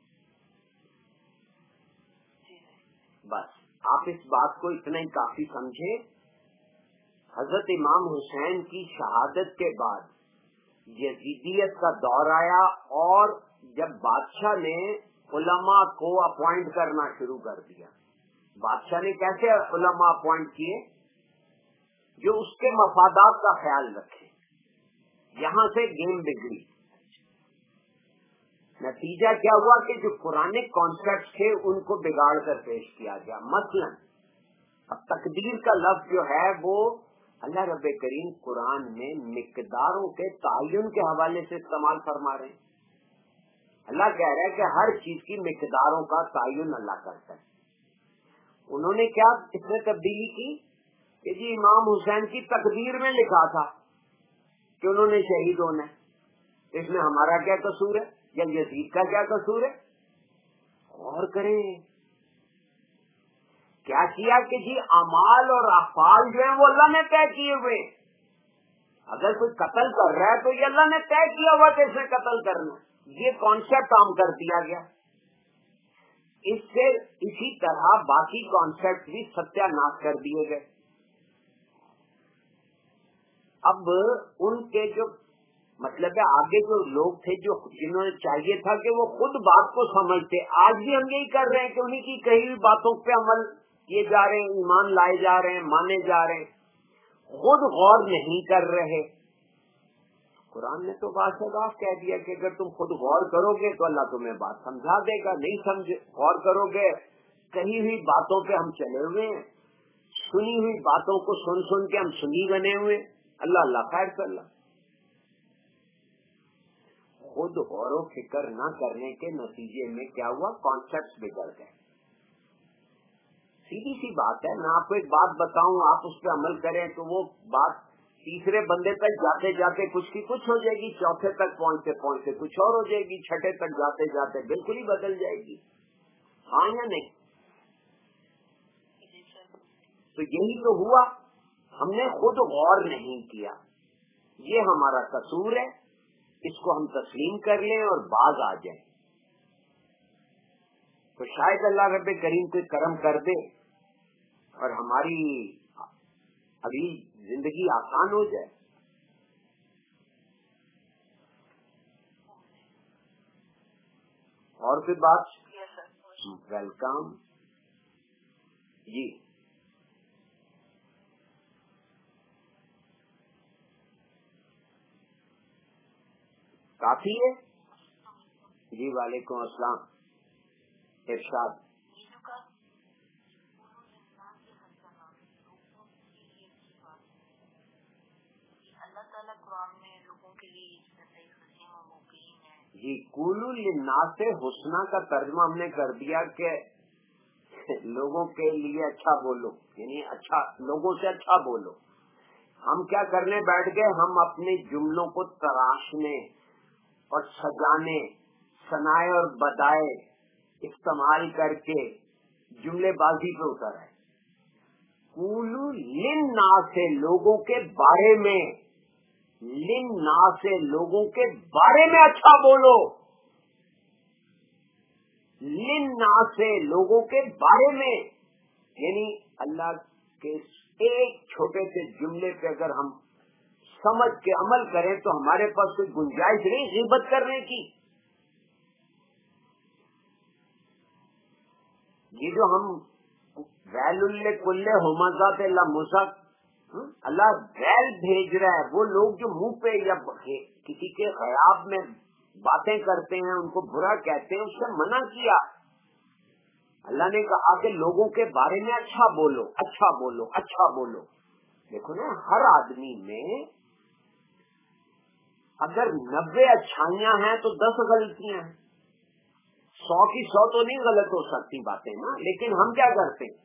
بس آپ اس بات کو اتنا ہی کافی سمجھے. حضرت امام حسین کی شہادت کے بعد یزیدیت کا دور آیا، اور جب بادشاہ نے علماء کو اپوائنٹ کرنا شروع کر دیا. بادشاہ نے کیسے علماء اپوائنٹ کیے؟ جو اس کے مفادات کا خیال رکھے. یہاں سے گیم بگڑی. نتیجہ کیا ہوا کہ جو پرانے کانسیپٹ تھے ان کو بگاڑ کر پیش کیا گیا. مثلا اب تقدیر کا لفظ جو ہے وہ اللہ رب کریم قرآن میں مقداروں کے تعین کے حوالے سے استعمال فرما رہے ہیں. اللہ کہہ رہا ہے کہ ہر چیز کی مقداروں کا تعین اللہ کرتا ہے. انہوں نے کیا اس میں تبدیلی کی کہ جی امام حسین کی تقدیر میں لکھا تھا کہ انہوں نے شہید ہونا ہے، اس میں ہمارا کیا قصور ہے یا یزید کا کیا قصور ہے؟ غور کریں. کیا کیا کہ جی اعمال اور افعال جو ہیں وہ اللہ نے طے کیے ہوئے. اگر کوئی قتل کر رہا ہے تو یہ اللہ نے طے کیا ہوا کہ اس نے قتل کرنا. یہ کانسیپٹ عام کر دیا گیا. اس سے اسی طرح باقی کانسیپٹ بھی ستیہ ناش کر دیے گئے. اب ان کے جو مطلب ہے آگے جو لوگ تھے جو جنہوں نے چاہیے تھا کہ وہ خود بات کو سمجھتے، آج بھی ہم یہی کر رہے ہیں کہ انہیں کی کئی بھی باتوں پہ عمل کیے جا رہے ہیں، ایمان لائے جا رہے ہیں، مانے جا رہے ہیں، خود غور نہیں کر رہے. قرآن نے تو بات صاف کہہ دیا کہ اگر تم خود غور کرو گے تو اللہ تمہیں بات سمجھا دے گا. نہیں سمجھ غور کرو گے، کہی ہوئی باتوں پہ ہم چلے ہوئے ہیں، سنی ہوئی باتوں کو سن سن کے ہم سنی بنے ہوئے. اللہ اللہ خیر کر اللہ. خود غور و فکر نہ کرنے کے نتیجے میں کیا ہوا؟ کانسیپٹ بگڑ گئے. سیدھی سی بات ہے. میں آپ کو ایک بات بتاؤں، آپ اس پہ عمل کریں تو وہ بات تیسرے بندے تک جاتے جاتے کچھ کی کچھ ہو جائے گی، چوتھے تک پہنچتے پہنچتے کچھ اور ہو جائے گی، چھٹے تک جاتے جاتے بالکل ہی بدل جائے گی. ہاں یا نہیں؟ تو یہی تو ہوا، ہم نے خود غور نہیں کیا. یہ ہمارا قصور ہے، اس کو ہم تسلیم کر لیں اور باز آ جائیں. تو شاید اللہ رب کریم کوئی کرم کر دے اور ہماری ابھی زندگی آسان ہو جائے. اور کوئی بات؟ ویلکم جی. کافی ہے جی. وعلیکم السلام. ارشاد. اللہ تعالیٰ قرآن میں لوگوں کے لیے جی قولوا للناس حسنا کا ترجمہ ہم نے کر دیا کہ لوگوں کے لیے اچھا بولو، یعنی اچھا لوگوں سے اچھا بولو. ہم کیا کرنے بیٹھ گئے؟ ہم اپنے جملوں کو تراشنے اور سجانے، ثنائے اور بدائے استعمال کر کے جملے بازی پہ اتر ہے. قولوا للناس لوگوں کے بارے میں، للناس لوگوں کے بارے میں اچھا بولو، للناس لوگوں کے بارے میں، یعنی اللہ کے ایک چھوٹے سے جملے پہ اگر ہم سمجھ کے عمل کریں تو ہمارے پاس کوئی گنجائش نہیں غیبت کرنے کی. یہ جو ہم ویل کل ہمزات لمزق اللہ ویل بھیج رہا ہے، وہ لوگ جو منہ پہ یا کسی کے خیاب میں باتیں کرتے ہیں ان کو برا کہتے ہیں، اس سے منع کیا. اللہ نے کہا کہ لوگوں کے بارے میں اچھا بولو اچھا بولو اچھا بولو. دیکھو نا، ہر آدمی میں اگر نبے اچھائیاں ہیں تو دس غلطیاں ہیں. سو کی سو تو نہیں غلط ہو سکتی باتیں نا، لیکن ہم کیا کرتے ہیں؟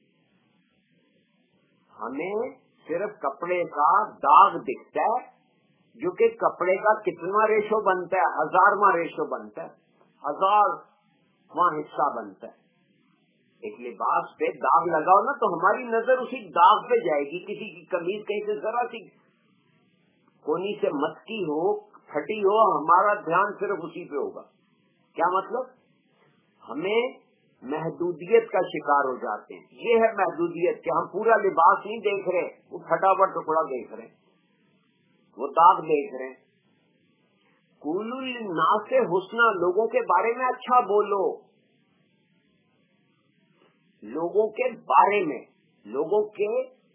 ہمیں صرف کپڑے کا داغ دکھتا ہے، جو کہ کپڑے کا کتنا ریشو بنتا ہے، ہزارواں ریشو بنتا ہے، ہزارواں حصہ بنتا ہے. ایک لباس پہ داغ لگاؤ نا تو ہماری نظر اسی داغ پہ جائے گی. کسی کی قمیض کہیں سے ذرا سی کونی سے مٹکی ہو، پھٹی ہو، ہمارا دھیان صرف اسی پہ ہوگا. کیا مطلب؟ ہمیں محدودیت کا شکار ہو جاتے ہیں. یہ ہے محدودیت کہ ہم پورا لباس نہیں دیکھ رہے، وہ پھٹا ہوا ٹکڑا دیکھ رہے ہیں، وہ داغ دیکھ رہے ہیں. قولوا للناس حسنا، لوگوں کے بارے میں اچھا بولو. لوگوں کے بارے میں، لوگوں کے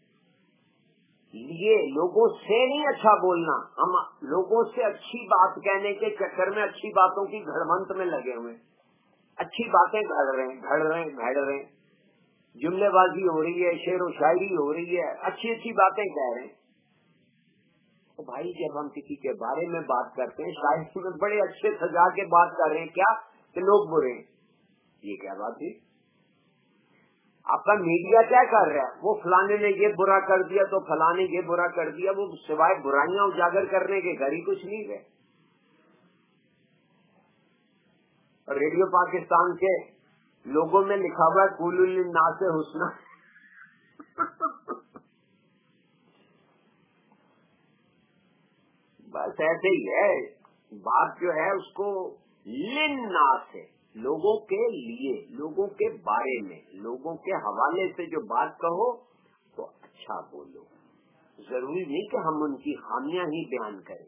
لیے، لوگوں سے نہیں اچھا بولنا. ہم لوگوں سے اچھی بات کہنے کے چکر میں اچھی باتوں کی گھڑمنت میں لگے ہوئے، اچھی باتیں گھڑ رہے ہیں گھڑ رہے ہیں گھڑ رہے ہیں جملے بازی ہو رہی ہے، شعر و شاعری ہو رہی ہے، اچھی اچھی باتیں کہہ رہے ہیں. تو بھائی جب ہم کسی کے بارے میں بات کرتے ہیں، شاعری میں بڑے اچھے سجا کے بات کر رہے ہیں، کیا کہ لوگ برے ہیں. یہ کیا بات ہے؟ آپ کا میڈیا کیا کر رہا ہے؟ وہ فلانے نے یہ برا کر دیا تو فلانے یہ برا کر دیا. وہ سوائے برائیاں اجاگر کرنے کے گھر ہی کچھ نہیں ہے. اور ریڈیو پاکستان کے لوگوں میں لکھا ہوا ہے قولوا للناس حسنا. بس ایسے ہی ہے بات، جو ہے اس کو للناس ہے، لوگوں کے لیے، لوگوں کے بارے میں، لوگوں کے حوالے سے جو بات کہو تو اچھا بولو. ضروری نہیں کہ ہم ان کی خامیاں ہی بیان کریں.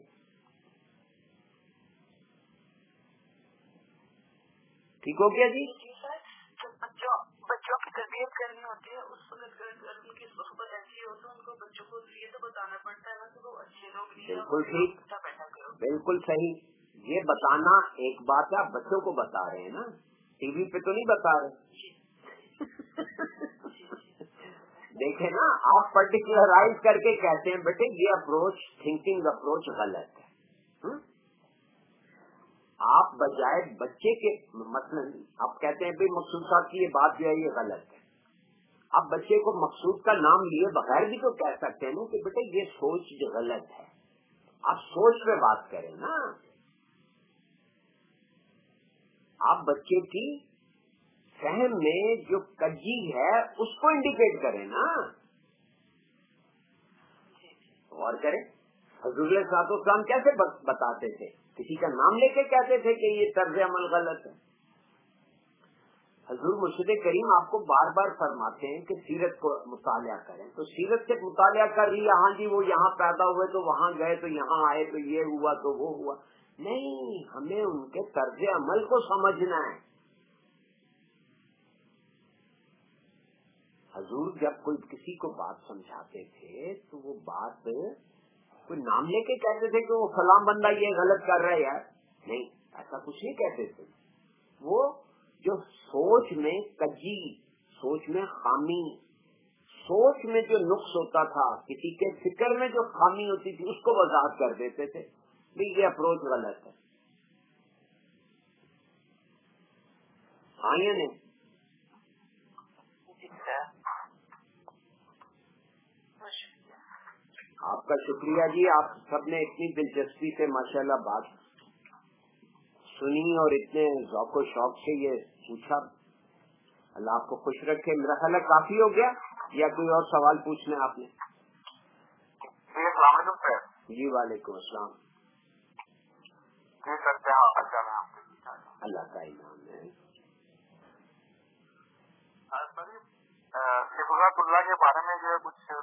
ٹھیک ہو گیا جی؟ بچوں بچوں کی تربیت کرنی ہوتی ہے، اس وقت ان کی صحبت ایسی ہو تو ان کو بچوں کو یہ تو بتانا پڑتا ہے نا کہ وہ اچھے لوگ نہیں ہیں. بالکل ٹھیک، بالکل صحیح. یہ بتانا ایک بات ہے، آپ بچوں کو بتا رہے ہیں نا، ٹی وی پہ تو نہیں بتا رہے. دیکھیں نا، آپ پرٹیکولرائز کر کے کہتے ہیں بیٹے یہ اپروچ، تھنکنگ اپروچ غلط ہے. آپ بجائے بچے کے مثلا آپ کہتے ہیں بھائی مقصود صاحب کی یہ بات جو ہے یہ غلط ہے، آپ بچے کو مقصود کا نام لیے بغیر بھی تو کہہ سکتے ہیں نا کہ بیٹے یہ سوچ جو غلط ہے. آپ سوچ پہ بات کریں نا، آپ بچے کی فہم میں جو کجی ہے اس کو انڈیکیٹ کریں نا، اور کریں. حضور علیہ الصلوۃ والسلام کیسے بتاتے تھے؟ کسی کا نام لے کے کہتے تھے کہ یہ طرز عمل غلط ہے. حضور مرشد کریم آپ کو بار بار فرماتے ہیں کہ سیرت کو مطالعہ کریں، تو سیرت سے مطالعہ کر لیا، ہاں جی وہ یہاں پیدا ہوئے تو وہاں گئے تو یہاں آئے تو یہ ہوا تو وہ ہوا. نہیں، ہمیں ان کے طرز عمل کو سمجھنا ہے. حضور جب کوئی کسی کو بات سمجھاتے تھے تو وہ بات کوئی نام لے کے کہتے تھے کہ وہ فلاں بندہ یہ غلط کر رہا ہے یار، نہیں، ایسا کچھ نہیں کہتے تھے. وہ جو سوچ میں کجی، سوچ میں خامی، سوچ میں جو نقص ہوتا تھا، کسی کے فکر میں جو خامی ہوتی تھی اس کو وضاحت کر دیتے تھے کہ یہ اپروچ غلط ہے. ہاں یا نہیں؟ آپ کا شکریہ جی، آپ سب نے اتنی دلچسپی سے ماشاءاللہ بات سنی اور اتنے ذوق و شوق سے یہ پوچھا. اللہ آپ کو خوش رکھے. میرا خیال ہے کافی ہو گیا، یا کوئی اور سوال پوچھنا ہے آپ نے؟ السلام علیکم سر. جی وعلیکم السلام. اللہ کا انعام ہے. سیف اللہ اللہ کے بارے میں جو ہے کچھ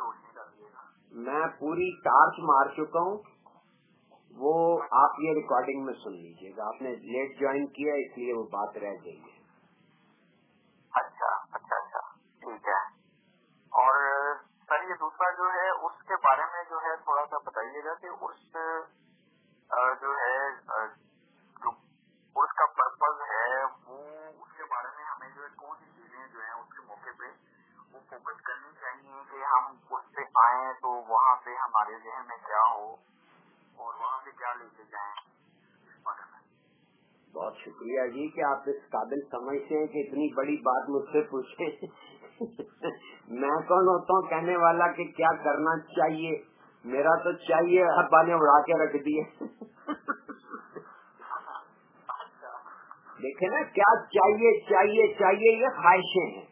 میں پوری ٹارچ مار چکا ہوں، وہ آپ یہ ریکارڈنگ میں سن لیجیے گا. آپ نے لیٹ جوائن کیا اس لیے وہ بات رہ گئی ہے. اچھا اچھا اچھا ٹھیک ہے. اور سر یہ دوسرا جو ہے اس کے بارے میں جو ہے تھوڑا سا بتائیے گا کہ اس جو ہے اس کا پرپز ہے وہ اس کے بارے میں ہمیں جو ہے کون سی چیزیں جو ہیں اس کے موقع پہ وہ فوکس کرنی چاہیے کہ ہم اس سے آئیں تو وہاں پہ ہمارے ذہن میں کیا ہو اور وہاں سے کیا لے کے جائیں اس بارے میں. بہت شکریہ جی کہ آپ اس قابل سمجھتے ہیں کہ اتنی بڑی بات مجھ سے پوچھیں. میں کون ہوتا ہوں کہنے والا کہ کیا کرنا چاہیے؟ میرا تو چاہیے ہر بانے اڑا کے رکھ دیے. دیکھیں نا کیا چاہیے چاہیے چاہیے یہ خواہشیں ہیں.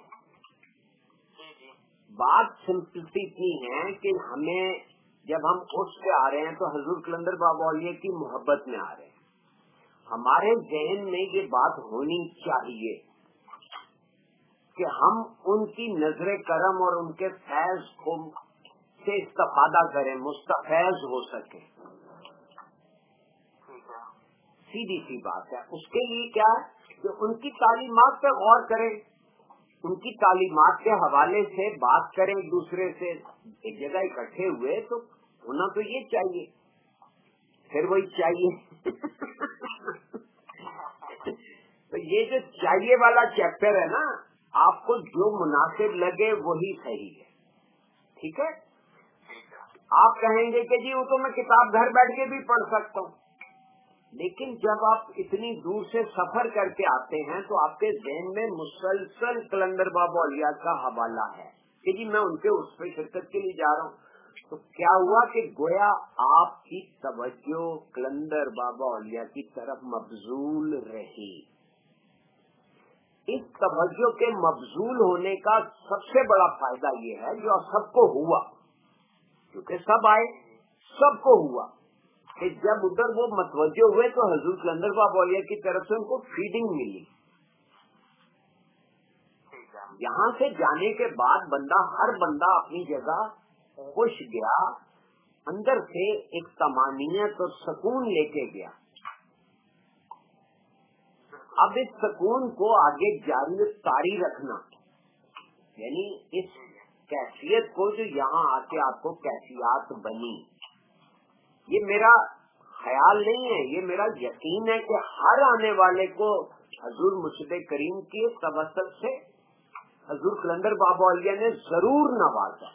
بات سمپلسٹی اتنی ہے کہ ہمیں جب ہم اس سے آ رہے ہیں تو حضور کلندر بابا اولیاء کی محبت میں آ رہے ہیں. ہمارے ذہن میں یہ بات ہونی چاہیے کہ ہم ان کی نظر کرم اور ان کے فیض کو سے استفادہ کریں، مستفیض ہو سکیں. سیدھی سی بات ہے. اس کے لیے کیا ہے کہ ان کی تعلیمات پہ غور کریں، ان کی تعلیمات کے حوالے سے بات کریں ایک دوسرے سے. ایک جگہ اکٹھے ہوئے تو ہونا تو یہ چاہیے، پھر وہی چاہیے. تو یہ جو چاہیے والا چیپٹر ہے نا، آپ کو جو مناسب لگے وہی صحیح ہے. ٹھیک ہے. آپ کہیں گے کہ جی وہ تو میں کتاب گھر بیٹھ کے بھی پڑھ سکتا ہوں، لیکن جب آپ اتنی دور سے سفر کر کے آتے ہیں تو آپ کے ذہن میں مسلسل کلندر بابا اولیاء کا حوالہ ہے کہ جی میں ان کے اس پہ شرکت کے لیے جا رہا ہوں. تو کیا ہوا کہ گویا آپ کی توجہ کلندر بابا اولیاء کی طرف مبذول رہی. اس توجہ کے مبذول ہونے کا سب سے بڑا فائدہ یہ ہے جو سب کو ہوا، کیونکہ سب آئے، سب کو ہوا کہ جب ادھر وہ متوجہ ہوئے تو حضور کلندر بابا اولیاء کی طرف سے ان کو فیڈنگ ملی. یہاں سے جانے کے بعد بندہ ہر بندہ اپنی جگہ خوش گیا، اندر سے ایک طمانینت اور سکون لے کے گیا. اب اس سکون کو آگے جاری ساری رکھنا، یعنی اس کیفیت کو جو یہاں آ کے آپ کو کیفیات بنی، یہ میرا خیال نہیں ہے، یہ میرا یقین ہے کہ ہر آنے والے کو حضور مرشد کریم کے توسط سے حضور کلندر بابا اولیاء نے ضرور نوازا.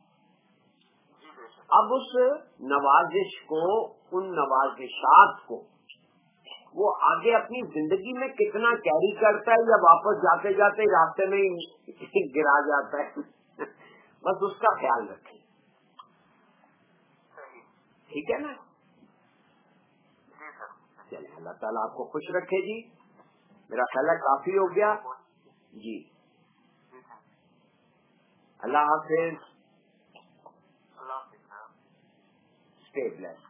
اب اس نوازش کو، ان نوازشات کو وہ آگے اپنی زندگی میں کتنا کیری کرتا ہے یا واپس جاتے جاتے راستے میں گرا جاتا ہے، بس اس کا خیال رکھیں. ٹھیک ہے نا؟ چلیں، اللہ تعالیٰ آپ کو خوش رکھے جی. میرا خیال ہے کافی ہو گیا جی. اللہ حافظ. Stay blessed.